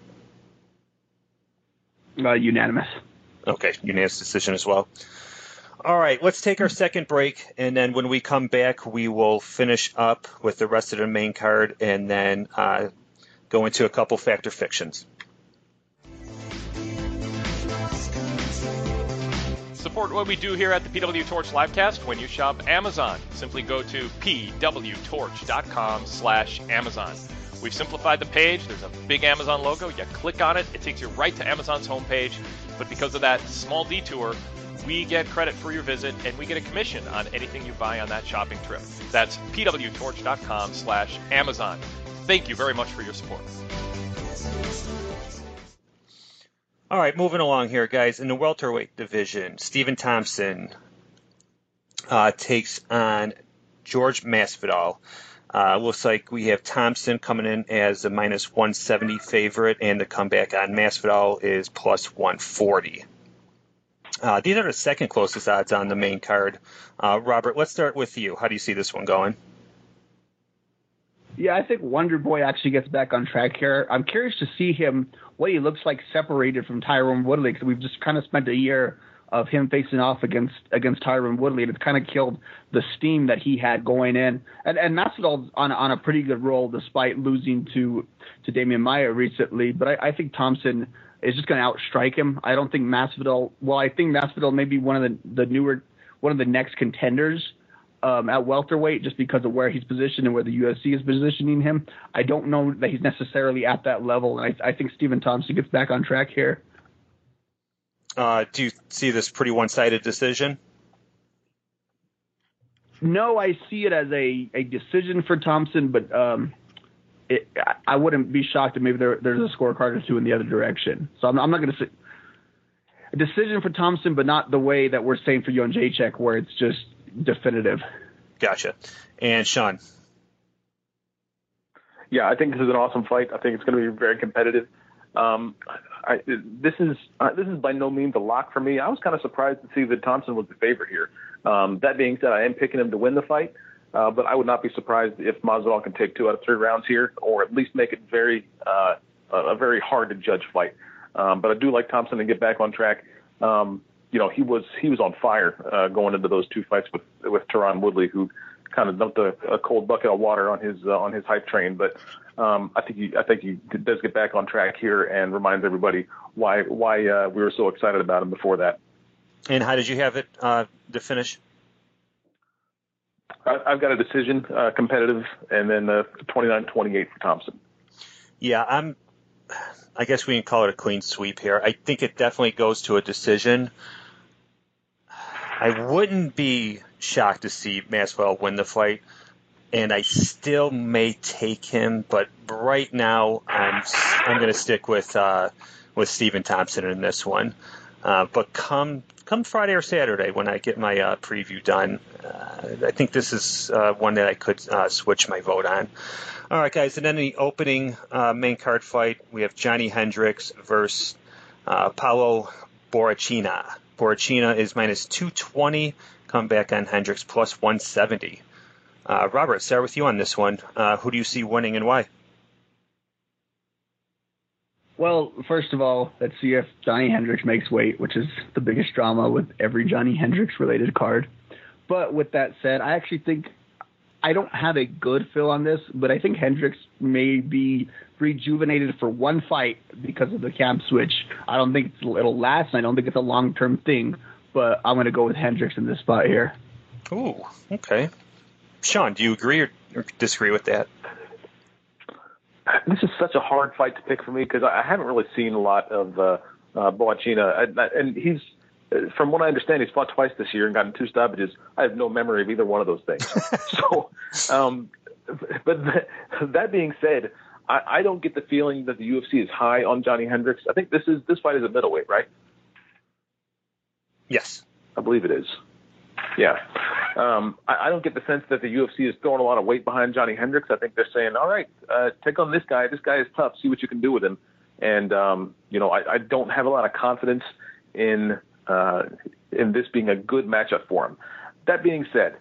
Unanimous. Okay, unanimous decision as well. All right, let's take our second break, and then when we come back, we will finish up with the rest of the main card and then go into a couple Factor Fictions. Support what we do here at the PW Torch Livecast when you shop Amazon. Simply go to pwtorch.com/Amazon. We've simplified the page. There's a big Amazon logo. You click on it. It takes you right to Amazon's homepage. But because of that small detour, we get credit for your visit, and we get a commission on anything you buy on that shopping trip. That's pwtorch.com/Amazon. Thank you very much for your support. All right, moving along here, guys. In the welterweight division, Stephen Thompson takes on George Masvidal. Looks like we have Thompson coming in as a minus 170 favorite, and the comeback on Masvidal is plus 140. These are the second closest odds on the main card. Robert, let's start with you. How do you see this one going? Yeah, I think Wonder Boy actually gets back on track here. I'm curious to see what he looks like separated from Tyron Woodley, because we've just kind of spent a year of him facing off against Tyron Woodley, and it's kind of killed the steam that he had going in. And Masvidal's on a pretty good roll despite losing to Damian Maia recently. But I think Thompson is just going to outstrike him. I don't think Masvidal. Well, I think Masvidal may be one of the next contenders at welterweight, just because of where he's positioned and where the UFC is positioning him. I don't know that he's necessarily at that level, and I think Stephen Thompson gets back on track here. Do you see this pretty one-sided decision? No, I see it as a decision for Thompson, but I wouldn't be shocked if maybe there's a scorecard or two in the other direction. So I'm not going to say a decision for Thompson, but not the way that we're saying for Jędrzejczyk, where it's just definitive. Gotcha. And Sean? Yeah, I think this is an awesome fight. I think it's going to be very competitive. I This is by no means a lock for me. I was kind of surprised to see that Thompson was the favorite here. That being said, I am picking him to win the fight, but I would not be surprised if Masvidal can take 2 out of 3 rounds here, or at least make it a very hard to judge fight. But I do like Thompson to get back on track. He was on fire going into those 2 fights with Tyron Woodley, who kind of dumped a cold bucket of water on his hype train. But I think he does get back on track here and reminds everybody why we were so excited about him before that. And how did you have it to finish? I've got a decision, competitive, and then 29-28 for Thompson. Yeah, I guess we can call it a clean sweep here. I think it definitely goes to a decision. I wouldn't be shocked to see Masvidal win the fight, and I still may take him, but right now I'm going to stick with Stephen Thompson in this one. But come Friday or Saturday when I get my preview done, I think this is one that I could switch my vote on. All right, guys, and then in the opening main card fight, we have Johnny Hendricks versus Paulo Borrachina. Borrachina is minus 220, come back on Hendricks plus 170. Robert, start with you on this one. Who do you see winning and why? Well, first of all, let's see if Johnny Hendricks makes weight, which is the biggest drama with every Johnny Hendricks-related card. But with that said, I actually think I don't have a good feel on this, but I think Hendricks may be rejuvenated for one fight because of the camp switch. I don't think it'll last, and I don't think it's a long-term thing, but I'm going to go with Hendricks in this spot here. Ooh, okay. Sean, do you agree or disagree with that? This is such a hard fight to pick for me because I haven't really seen a lot of Borrachina, and he's, from what I understand, he's fought twice this year and gotten 2 stoppages. I have no memory of either one of those things. But that being said, I don't get the feeling that the UFC is high on Johnny Hendricks. I think this fight is a middleweight, right? Yes, I believe it is. Yeah. I don't get the sense that the UFC is throwing a lot of weight behind Johnny Hendricks. I think they're saying, all right, take on this guy. This guy is tough. See what you can do with him. And, I don't have a lot of confidence in this being a good matchup for him. That being said,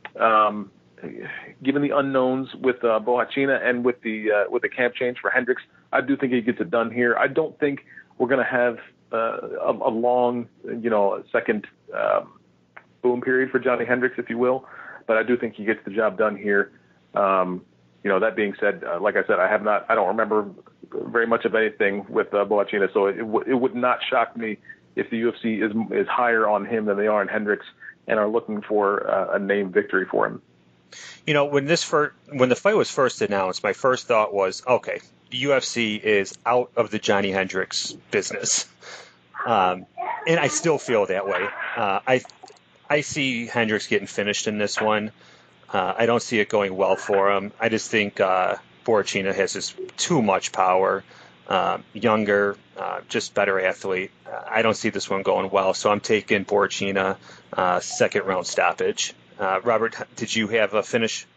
given the unknowns with Borrachina and with the camp change for Hendricks, I do think he gets it done here. I don't think we're going to have a long, second boom period for Johnny Hendricks, if you will, but I do think he gets the job done here. That being said, like I said, I don't remember very much of anything with Borrachina, so it would not shock me if the UFC is higher on him than they are on Hendricks and are looking for a name victory for him. When the fight was first announced, my first thought was, okay, the UFC is out of the Johnny Hendricks business, and I still feel that way. I see Hendricks getting finished in this one. I don't see it going well for him. I just think Borrachina has just too much power, younger, just better athlete. I don't see this one going well, so I'm taking Borrachina, second round stoppage. Robert, did you have a finish?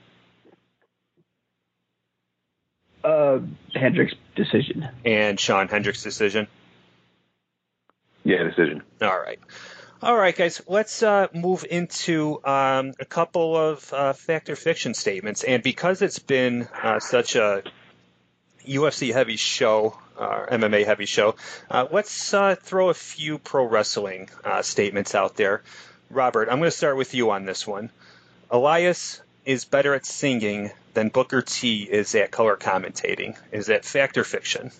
Hendricks decision. And Sean, Hendricks decision? Yeah, decision. All right, guys, let's move into a couple of fact or fiction statements. And because it's been such a UFC-heavy show, or MMA-heavy show, let's throw a few pro wrestling statements out there. Robert, I'm going to start with you on this one. Elias is better at singing than Booker T is at color commentating. Is that fact or fiction?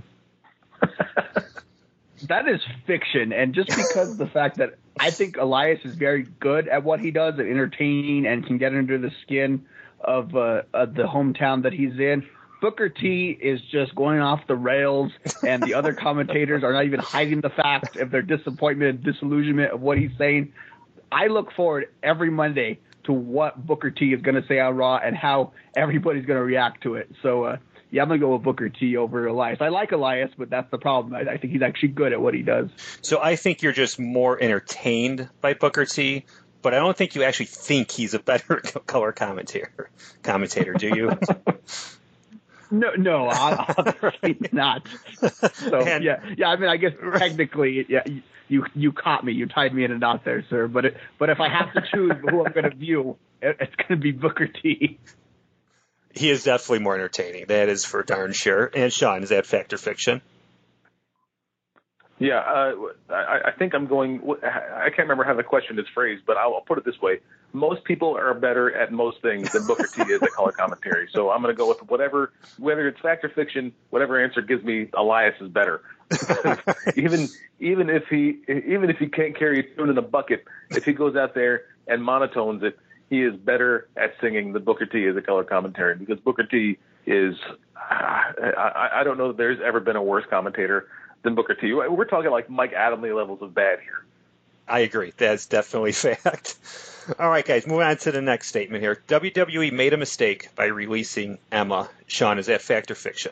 That is fiction, and just because of the fact that I think Elias is very good at what he does, at entertaining, and can get under the skin of the hometown that he's in. Booker T is just going off the rails, and the other commentators are not even hiding the fact of their disappointment and disillusionment of what he's saying. I look forward every Monday to what Booker T is going to say on Raw and how everybody's going to react to it. So, yeah, I'm going to go with Booker T over Elias. I like Elias, but that's the problem. I think he's actually good at what he does. So I think you're just more entertained by Booker T, but I don't think you actually think he's a better color commentator, do you? No, obviously not. So yeah. I mean, I guess technically, yeah, you caught me. You tied me in a knot there, sir. But if I have to choose who I'm going to view, it's going to be Booker T. He is definitely more entertaining. That is for darn sure. And Sean, is that fact or fiction? Yeah, I think I'm going. I can't remember how the question is phrased, but I'll put it this way: most people are better at most things than Booker T is at color commentary. So I'm going to go with whether it's fact or fiction, whatever answer gives me Elias is better. even if he can't carry a tune in a bucket, if he goes out there and monotones it, he is better at singing than Booker T is at color commentary, because Booker T is. I don't know that there's ever been a worse commentator than Booker T. We're talking like Mike Adamle levels of bad here. I agree. That's definitely fact. All right, guys, moving on to the next statement here. WWE made a mistake by releasing Emma. Sean, is that fact or fiction?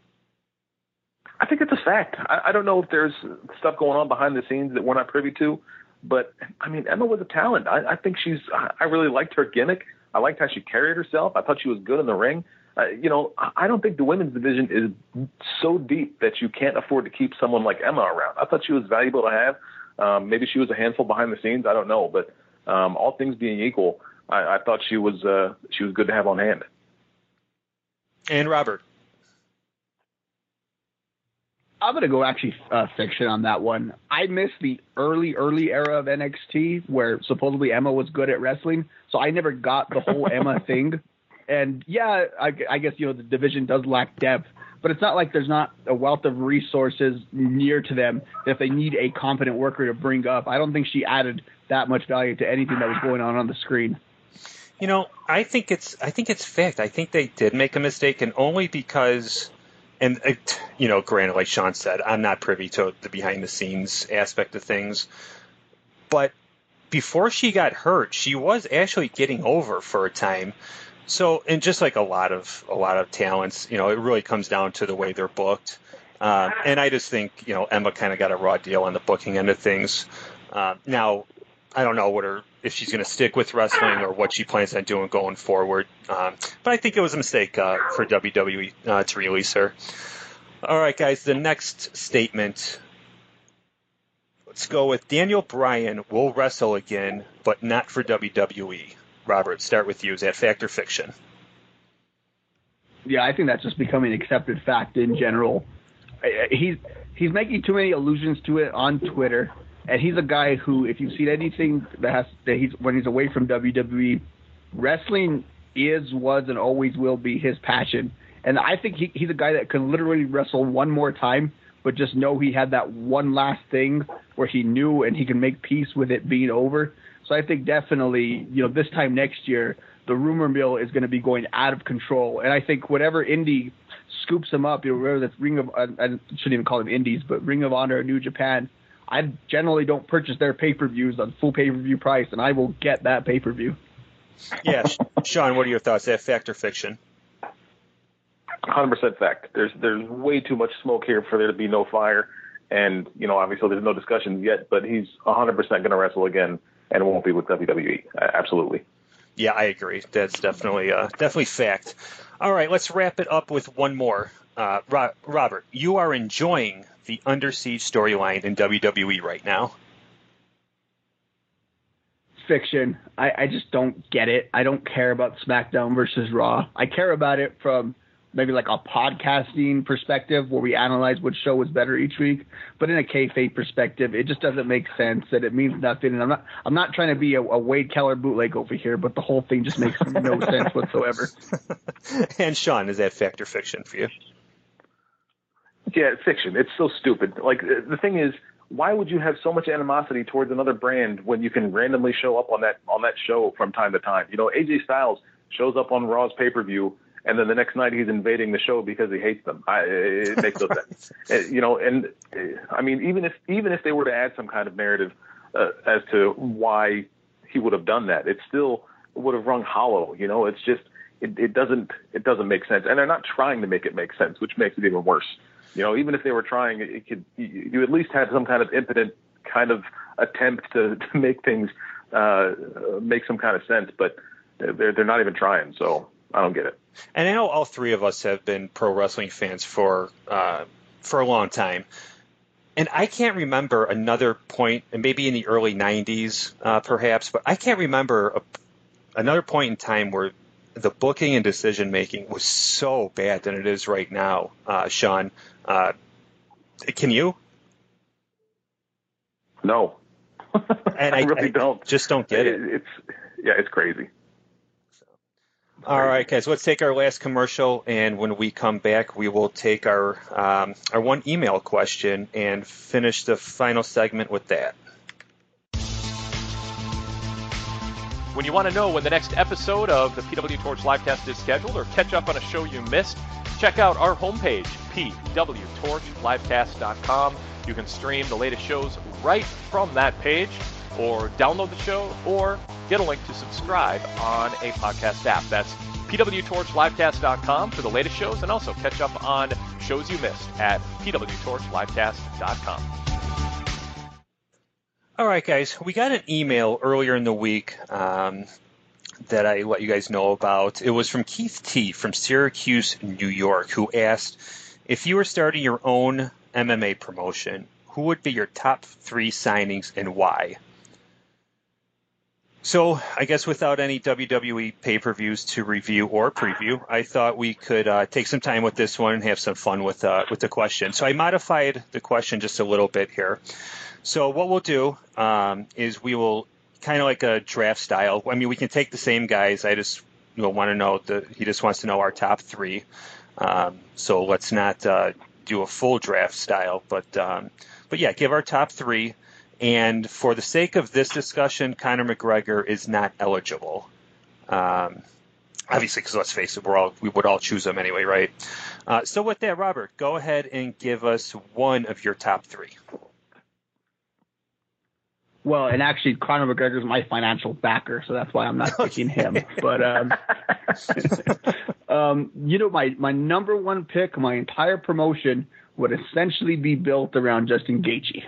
I think it's a fact. I don't know if there's stuff going on behind the scenes that we're not privy to, but, I mean, Emma was a talent. I think I really liked her gimmick. I liked how she carried herself. I thought she was good in the ring. I don't think the women's division is so deep that you can't afford to keep someone like Emma around. I thought she was valuable to have. Maybe she was a handful behind the scenes. I don't know. But all things being equal, I thought she was good to have on hand. And Robert? I'm going to go actually fiction on that one. I missed the early era of NXT where supposedly Emma was good at wrestling. So I never got the whole Emma thing. And yeah, I guess, the division does lack depth, but it's not like there's not a wealth of resources near to them if they need a competent worker to bring up. I don't think she added that much value to anything that was going on the screen. I think it's fact. I think they did make a mistake, and only because, and granted, like Sean said, I'm not privy to the behind the scenes aspect of things, but before she got hurt, she was actually getting over for a time. So, and just like a lot of talents, it really comes down to the way they're booked. And I just think, Emma kind of got a raw deal on the booking end of things. Now, I don't know if she's going to stick with wrestling or what she plans on doing going forward. But I think it was a mistake for WWE to release her. All right, guys, the next statement. Let's go with Daniel Bryan will wrestle again, but not for WWE. Robert, start with you. Is that fact or fiction? Yeah, I think that's just becoming an accepted fact in general. He's making too many allusions to it on Twitter, and he's a guy who, if you've seen anything when he's away from WWE, wrestling was, and always will be his passion. And I think he's a guy that can literally wrestle one more time, but just know he had that one last thing where he knew and he can make peace with it being over. So I think definitely, this time next year, the rumor mill is going to be going out of control. And I think whatever indie scoops him up, whether that's I shouldn't even call them indies, but Ring of Honor or New Japan, I generally don't purchase their pay-per-views on full pay-per-view price, and I will get that pay-per-view. Yeah, Sean, what are your thoughts? Is that fact or fiction? 100% fact. There's way too much smoke here for there to be no fire. And, obviously there's no discussion yet, but he's 100% going to wrestle again. And it won't be with WWE. Absolutely. Yeah, I agree. That's definitely fact. All right, let's wrap it up with one more. Robert, you are enjoying the Under Siege storyline in WWE right now. Fiction. I just don't get it. I don't care about SmackDown versus Raw. I care about it from maybe like a podcasting perspective where we analyze which show was better each week. But in a kayfabe perspective, it just doesn't make sense, and it means nothing. And I'm not trying to be a Wade Keller bootleg over here, but the whole thing just makes no sense whatsoever. And Sean, is that fact or fiction for you? Yeah, it's fiction. It's so stupid. Like, the thing is, why would you have so much animosity towards another brand when you can randomly show up on that show from time to time? AJ Styles shows up on Raw's pay-per-view, and then the next night he's invading the show because he hates them. It makes no sense. And I mean, even if they were to add some kind of narrative as to why he would have done that, it still would have rung hollow. It's just it doesn't make sense, and they're not trying to make it make sense, which makes it even worse. Even if they were trying, you at least had some kind of impotent kind of attempt to make things make some kind of sense, but they're not even trying. So I don't get it. And I know all three of us have been pro wrestling fans for a long time. And I can't remember another point, and maybe in the early 90s, perhaps, but I can't remember another point in time where the booking and decision making was so bad than it is right now, Sean. Can you? No. And I really don't. Just don't get it. It's crazy. All right, guys, let's take our last commercial, and when we come back, we will take our one email question and finish the final segment with that. When you want to know when the next episode of the PW Torch Livecast is scheduled or catch up on a show you missed, check out our homepage, pwtorchlivecast.com. You can stream the latest shows right from that page, or download the show, or get a link to subscribe on a podcast app. That's pwtorchlivecast.com for the latest shows, and also catch up on shows you missed at pwtorchlivecast.com. All right, guys, we got an email earlier in the week that I let you guys know about. It was from Keith T. from Syracuse, New York, who asked, if you were starting your own MMA promotion, who would be your top 3 signings and why? So I guess without any WWE pay-per-views to review or preview, I thought we could take some time with this one and have some fun with the question. So I modified the question just a little bit here. So what we'll do is we will kind of like a draft style. I mean, we can take the same guys. I just want to know he just wants to know our top 3. So let's not do a full draft style, but yeah, give our top 3. And for the sake of this discussion, Conor McGregor is not eligible. Obviously, because let's face it, we would all choose him anyway, right? So with that, Robert, go ahead and give us one of your top 3. Well, and actually, Conor McGregor is my financial backer, so that's why I'm not picking him. But my number one pick, my entire promotion would essentially be built around Justin Gaethje.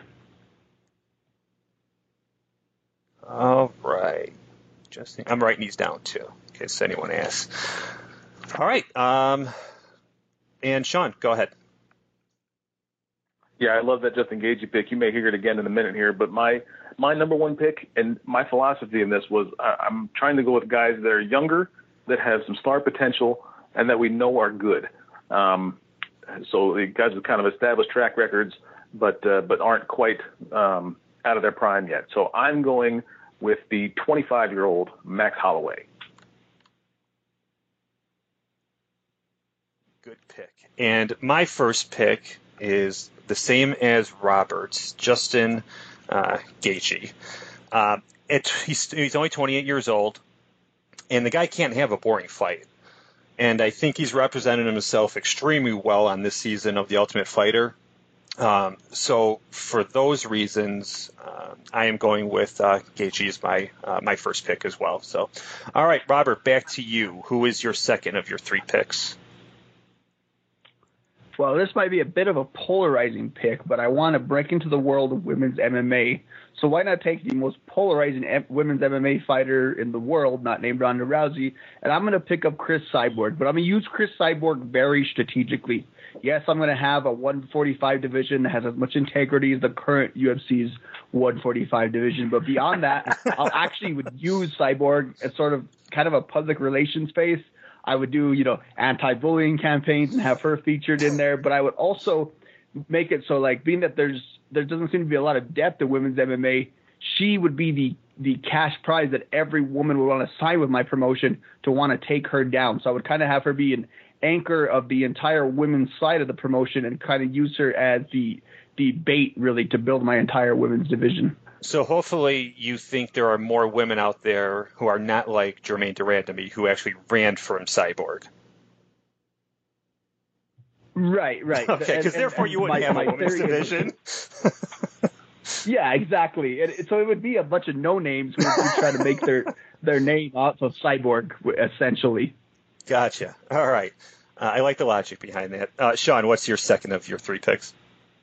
All right. Justin, I'm writing these down too, in case anyone asks. All right. And Sean, go ahead. Yeah, I love that Justin Gaethje pick. You may hear it again in a minute here, but my number one pick and my philosophy in this was I'm trying to go with guys that are younger, that have some star potential, and that we know are good. So the guys with kind of established track records, but aren't quite out of their prime yet. So I'm going with the 25-year-old Max Holloway. Good pick. And my first pick is the same as Robert's, Justin Gaethje. He's only 28 years old, and the guy can't have a boring fight. And I think he's represented himself extremely well on this season of The Ultimate Fighter. So for those reasons, I am going with Gaethje as my first pick as well. So, all right, Robert, back to you. Who is your second of your 3 picks? Well, this might be a bit of a polarizing pick, but I want to break into the world of women's MMA. So why not take the most polarizing women's MMA fighter in the world, not named Ronda Rousey, and I'm going to pick up Chris Cyborg. But I'm going to use Chris Cyborg very strategically. Yes, I'm going to have a 145 division that has as much integrity as the current UFC's 145 division. But beyond that, I'll actually would use Cyborg as sort of kind of a public relations face. I would do, anti-bullying campaigns and have her featured in there. But I would also make it so, like, being that there doesn't seem to be a lot of depth in women's MMA, she would be the cash prize that every woman would want to sign with my promotion to want to take her down. So I would kind of have her be an anchor of the entire women's side of the promotion and kind of use her as the bait, really, to build my entire women's division. So hopefully you think there are more women out there who are not like Germaine Durandamy, who actually ran from Cyborg. Right. Okay, because therefore you wouldn't have a women's division. Yeah, exactly. And so it would be a bunch of no-names who would try to make their name off of Cyborg, essentially. Gotcha. All right. I like the logic behind that. Sean, what's your second of your 3 picks?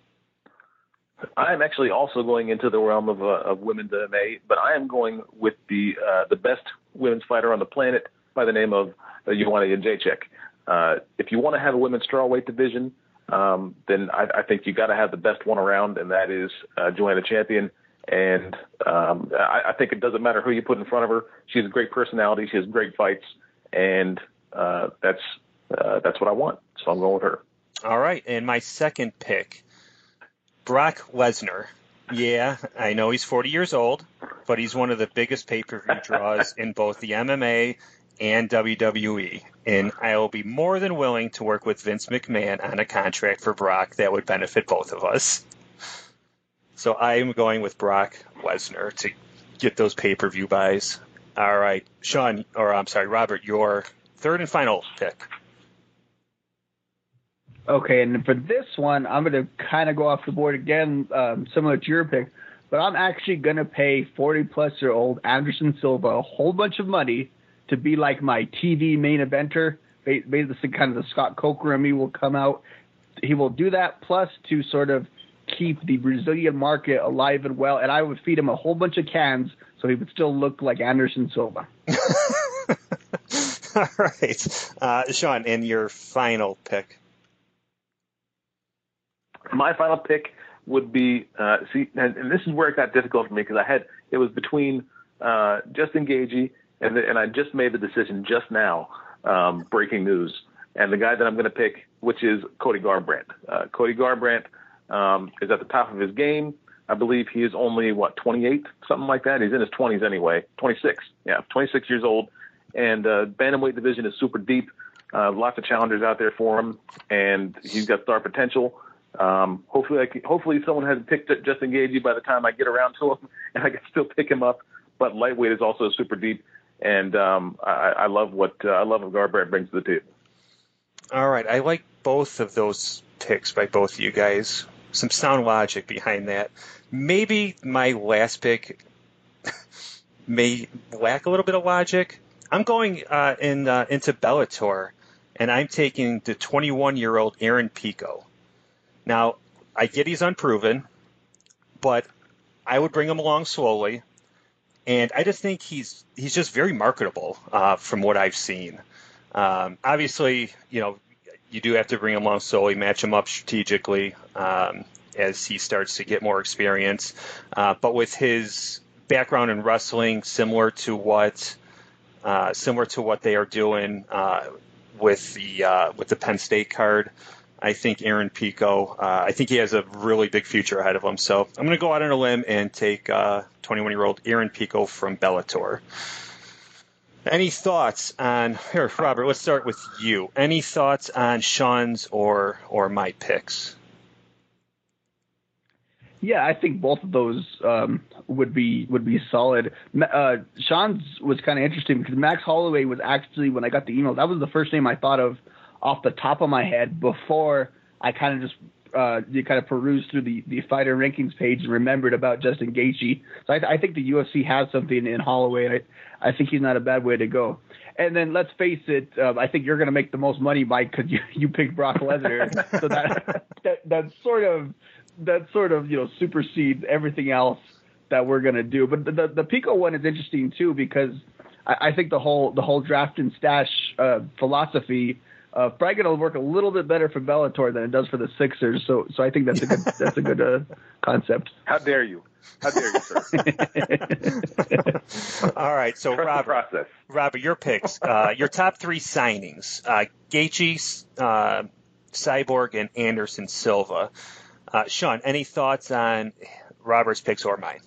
I'm actually also going into the realm of women's MMA, but I am going with the best women's fighter on the planet, by the name of Joanna Jędrzejczyk. If you want to have a women's strawweight division, then I think you got to have the best one around, and that is Joanna Champion. And I think it doesn't matter who you put in front of her. She has a great personality. She has great fights, and that's what I want. So I'm going with her. All right, and my second pick, Brock Lesnar. Yeah, I know he's 40 years old, but he's one of the biggest pay-per-view draws in both the MMA and WWE. And I will be more than willing to work with Vince McMahon on a contract for Brock that would benefit both of us. So I am going with Brock Lesnar to get those pay-per-view buys. All right, Robert, your third and final pick. Okay, and for this one, I'm going to kind of go off the board again, similar to your pick, but I'm actually going to pay 40-plus-year-old Anderson Silva a whole bunch of money to be like my TV main eventer. Basically, kind of the Scott Coker and me will come out. He will do that, plus to sort of keep the Brazilian market alive and well, and I would feed him a whole bunch of cans so he would still look like Anderson Silva. All right. Sean, and your final pick. My final pick would be and this is where it got difficult for me because it was between Justin Gaethje and I just made the decision just now, breaking news, and the guy that I'm going to pick, which is Cody Garbrandt. Cody Garbrandt is at the top of his game. I believe he is only 28, something like that. He's in his 20s anyway, 26. Yeah, 26 years old, and bantamweight division is super deep. Lots of challengers out there for him, and he's got star potential. Hopefully someone has picked Justin Gaethje by the time I get around to him, and I can still pick him up. But lightweight is also super deep, and I love what Garbrandt brings to the table. All right, I like both of those picks by both of you guys. Some sound logic behind that. Maybe my last pick may lack a little bit of logic. I'm going into Bellator, and I'm taking the 21-year-old Aaron Pico. Now, I get he's unproven, but I would bring him along slowly, and I just think he's just very marketable from what I've seen. Obviously, you do have to bring him along slowly, match him up strategically as he starts to get more experience. But with his background in wrestling, similar to what they are doing with the Penn State card, I think Aaron Pico, I think he has a really big future ahead of him. So I'm going to go out on a limb and take 21-year-old Aaron Pico from Bellator. Any thoughts on here, Robert? Let's start with you. Any thoughts on Sean's or my picks? Yeah, I think both of those would be solid. Sean's was kind of interesting because Max Holloway was actually, when I got the email, that was the first name I thought of off the top of my head before I kind of just perused through the fighter rankings page and remembered about Justin Gaethje. So I think the UFC has something in Holloway, and I think he's not a bad way to go. And then let's face it, I think you're going to make the most money, Mike, because you picked Brock Lesnar. So that sort of supersedes everything else that we're going to do. But the Pico one is interesting too because I think the whole draft and stash philosophy probably going to work a little bit better for Bellator than it does for the Sixers. So I think that's a good concept. How dare you, sir? All right, so Robert, your picks, your top three signings: Gaethje, Cyborg, and Anderson Silva. Sean, any thoughts on Robert's picks or mine?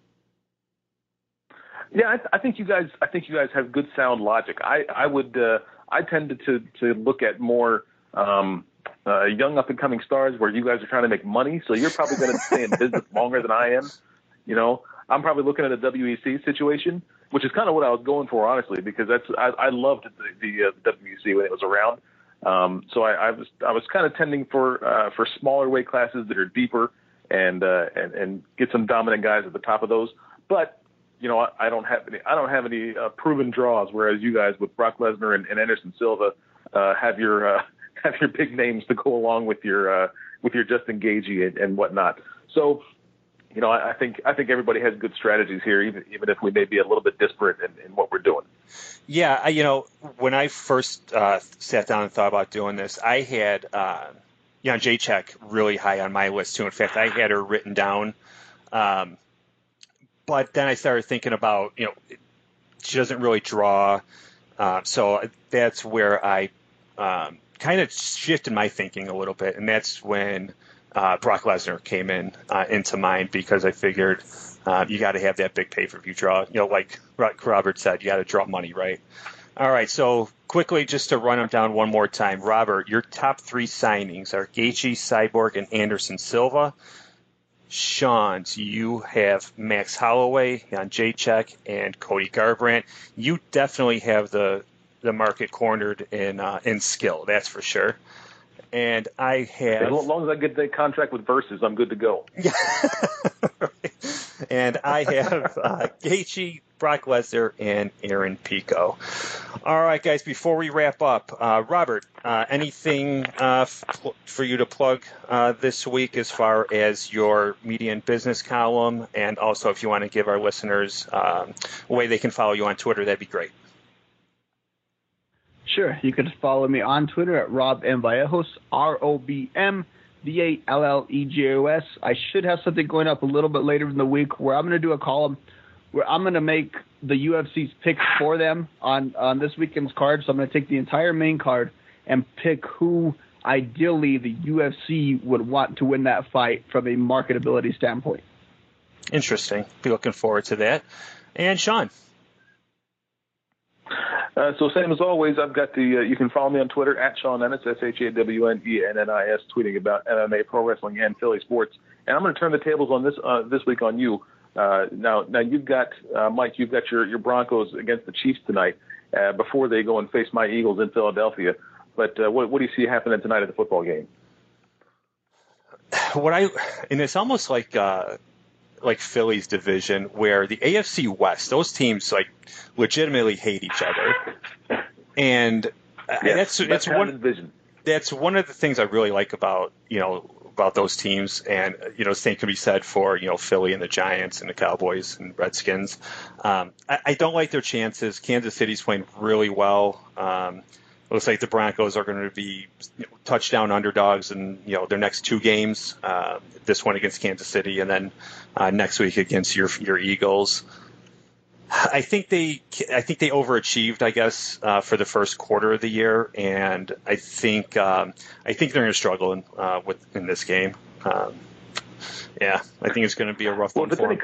Yeah, I think you guys have good sound logic. I tend to look at more young up and coming stars where you guys are trying to make money. So you're probably going to stay in business longer than I am. I'm probably looking at a WEC situation, which is kind of what I was going for, honestly, because I loved the WEC when it was around. So I was kind of tending for smaller weight classes that are deeper and get some dominant guys at the top of those. But I don't have any proven draws, whereas you guys with Brock Lesnar and Anderson Silva have your big names to go along with your Justin Gaethje and whatnot. So I think everybody has good strategies here, even if we may be a little bit disparate in what we're doing. Yeah, when I first sat down and thought about doing this, I had Jacek really high on my list too. In fact, I had her written down. But then I started thinking about, she doesn't really draw. So that's where I kind of shifted my thinking a little bit. And that's when Brock Lesnar came into mind, because I figured you got to have that big pay-per-view draw. Like Robert said, you got to draw money, right? All right, so quickly, just to run them down one more time. Robert, your top 3 signings are Gaethje, Cyborg, and Anderson Silva. Sean, you have Max Holloway, Jan Jacek, and Cody Garbrandt. You definitely have the market cornered in skill, that's for sure. And I have... As long as I get that contract with Versus, I'm good to go. Yeah. And I have Gaethje, Brock Lesnar, and Aaron Pico. All right, guys, before we wrap up, Robert, anything for you to plug this week as far as your media and business column? And also, if you want to give our listeners a way they can follow you on Twitter, that'd be great. Sure. You can follow me on Twitter at Rob M. Vallejos, ROBMVALLEJOS. I should have something going up a little bit later in the week where I'm going to do a column where I'm going to make the UFC's picks for them on this weekend's card. So I'm going to take the entire main card and pick who ideally the UFC would want to win that fight from a marketability standpoint. Interesting. Be looking forward to that. And Sean. So same as always, I've got you can follow me on Twitter at Sean Ennis, SHAWNENNIS, tweeting about MMA, pro wrestling, and Philly sports. And I'm going to turn the tables on this week on you. Now you've got, Mike, you've got your Broncos against the Chiefs tonight before they go and face my Eagles in Philadelphia. But what do you see happening tonight at the football game? And it's almost like Philly's division, where the AFC West, those teams legitimately hate each other, and that's one division. That's one of the things I really like about those teams, and same can be said for Philly and the Giants and the Cowboys and Redskins. I don't like their chances. Kansas City's playing really well. Looks like the Broncos are going to be touchdown underdogs in their next 2 games. This one against Kansas City, and then next week against your Eagles. I think they overachieved, I guess, for the first quarter of the year, and I think they're going to struggle in this game. I think it's going to be a rough one. Well, if it's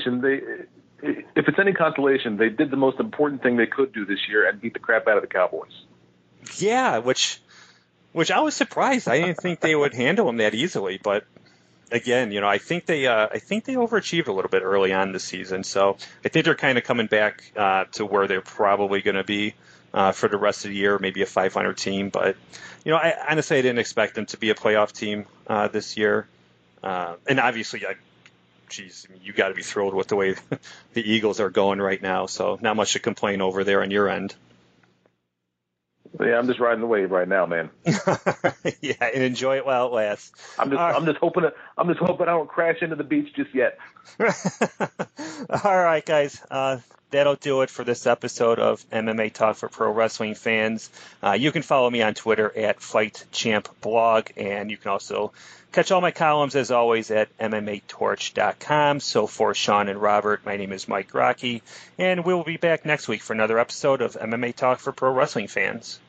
any consolation, they did the most important thing they could do this year and beat the crap out of the Cowboys. Yeah, which I was surprised. I didn't think they would handle them that easily, but again, I think they overachieved a little bit early on this season. So I think they're kind of coming back to where they're probably going to be for the rest of the year, maybe a 500 team. But I honestly didn't expect them to be a playoff team this year. And obviously, you got to be thrilled with the way the Eagles are going right now. So not much to complain over there on your end. Yeah, I'm just riding the wave right now, man. Yeah, and enjoy it while it lasts. I'm just hoping I don't crash into the beach just yet. All right, guys. That'll do it for this episode of MMA Talk for Pro Wrestling Fans. You can follow me on Twitter at FightChampBlog, and you can also catch all my columns, as always, at MMATorch.com. So for Sean and Robert, my name is Mike Rocky, and we'll be back next week for another episode of MMA Talk for Pro Wrestling Fans.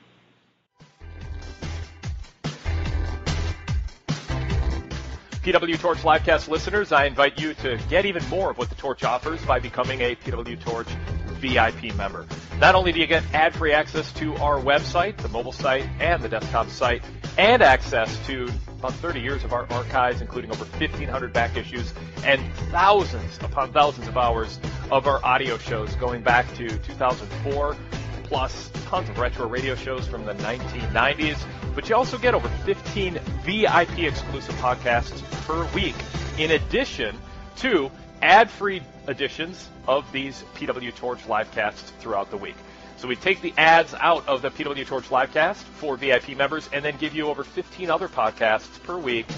PW Torch Livecast listeners, I invite you to get even more of what the Torch offers by becoming a PW Torch VIP member. Not only do you get ad-free access to our website, the mobile site, and the desktop site, and access to about 30 years of our archives, including over 1,500 back issues and thousands upon thousands of hours of our audio shows going back to 2004, plus tons of retro radio shows from the 1990s. But you also get over 15 VIP exclusive podcasts per week, in addition to ad-free editions of these PW Torch Livecasts throughout the week. So we take the ads out of the PW Torch Livecast for VIP members and then give you over 15 other podcasts per week,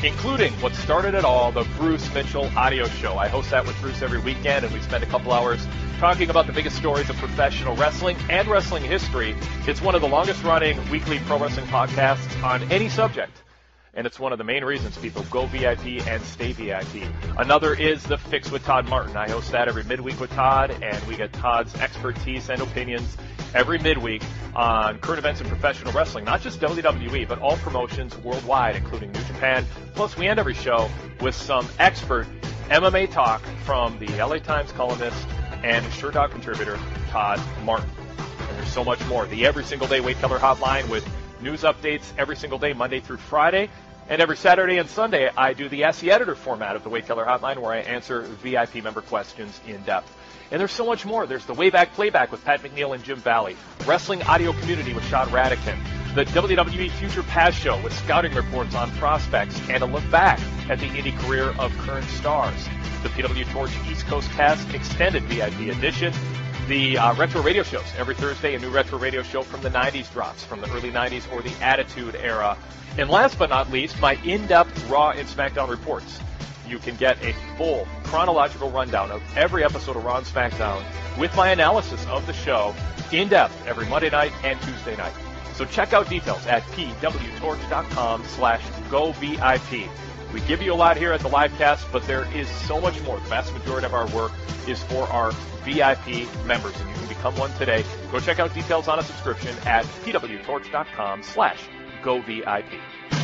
including what started it all, the Bruce Mitchell Audio Show. I host that with Bruce every weekend, and we spend a couple hours talking about the biggest stories of professional wrestling and wrestling history. It's one of the longest-running weekly pro wrestling podcasts on any subject, and it's one of the main reasons people go VIP and stay VIP. Another is The Fix with Todd Martin. I host that every midweek with Todd, and we get Todd's expertise and opinions every midweek on current events in professional wrestling, not just WWE, but all promotions worldwide, including New Japan. Plus, we end every show with some expert MMA talk from the LA Times columnist and SureDog contributor, Todd Martin. And there's so much more. The Every Single Day Weight Killer Hotline with news updates every single day, Monday through Friday. And every Saturday and Sunday, I do the Ask the Editor format of the Weight Killer Hotline, where I answer VIP member questions in depth. And there's so much more. There's the Wayback Playback with Pat McNeil and Jim Valley, Wrestling Audio Community with Sean Radican, the WWE Future Past Show with scouting reports on prospects and a look back at the indie career of current stars, the PW Torch East Coast Cast Extended VIP Edition, the retro radio shows. Every Thursday, a new retro radio show from the 90s drops, from the early 90s or the Attitude Era. And last but not least, my in-depth Raw and SmackDown reports. You can get a full chronological rundown of every episode of Raw and SmackDown with my analysis of the show in depth every Monday night and Tuesday night. So check out details at pwtorch.com/govip. We give you a lot here at the live cast, but there is so much more. The vast majority of our work is for our VIP members, and you can become one today. Go check out details on a subscription at pwtorch.com/govip.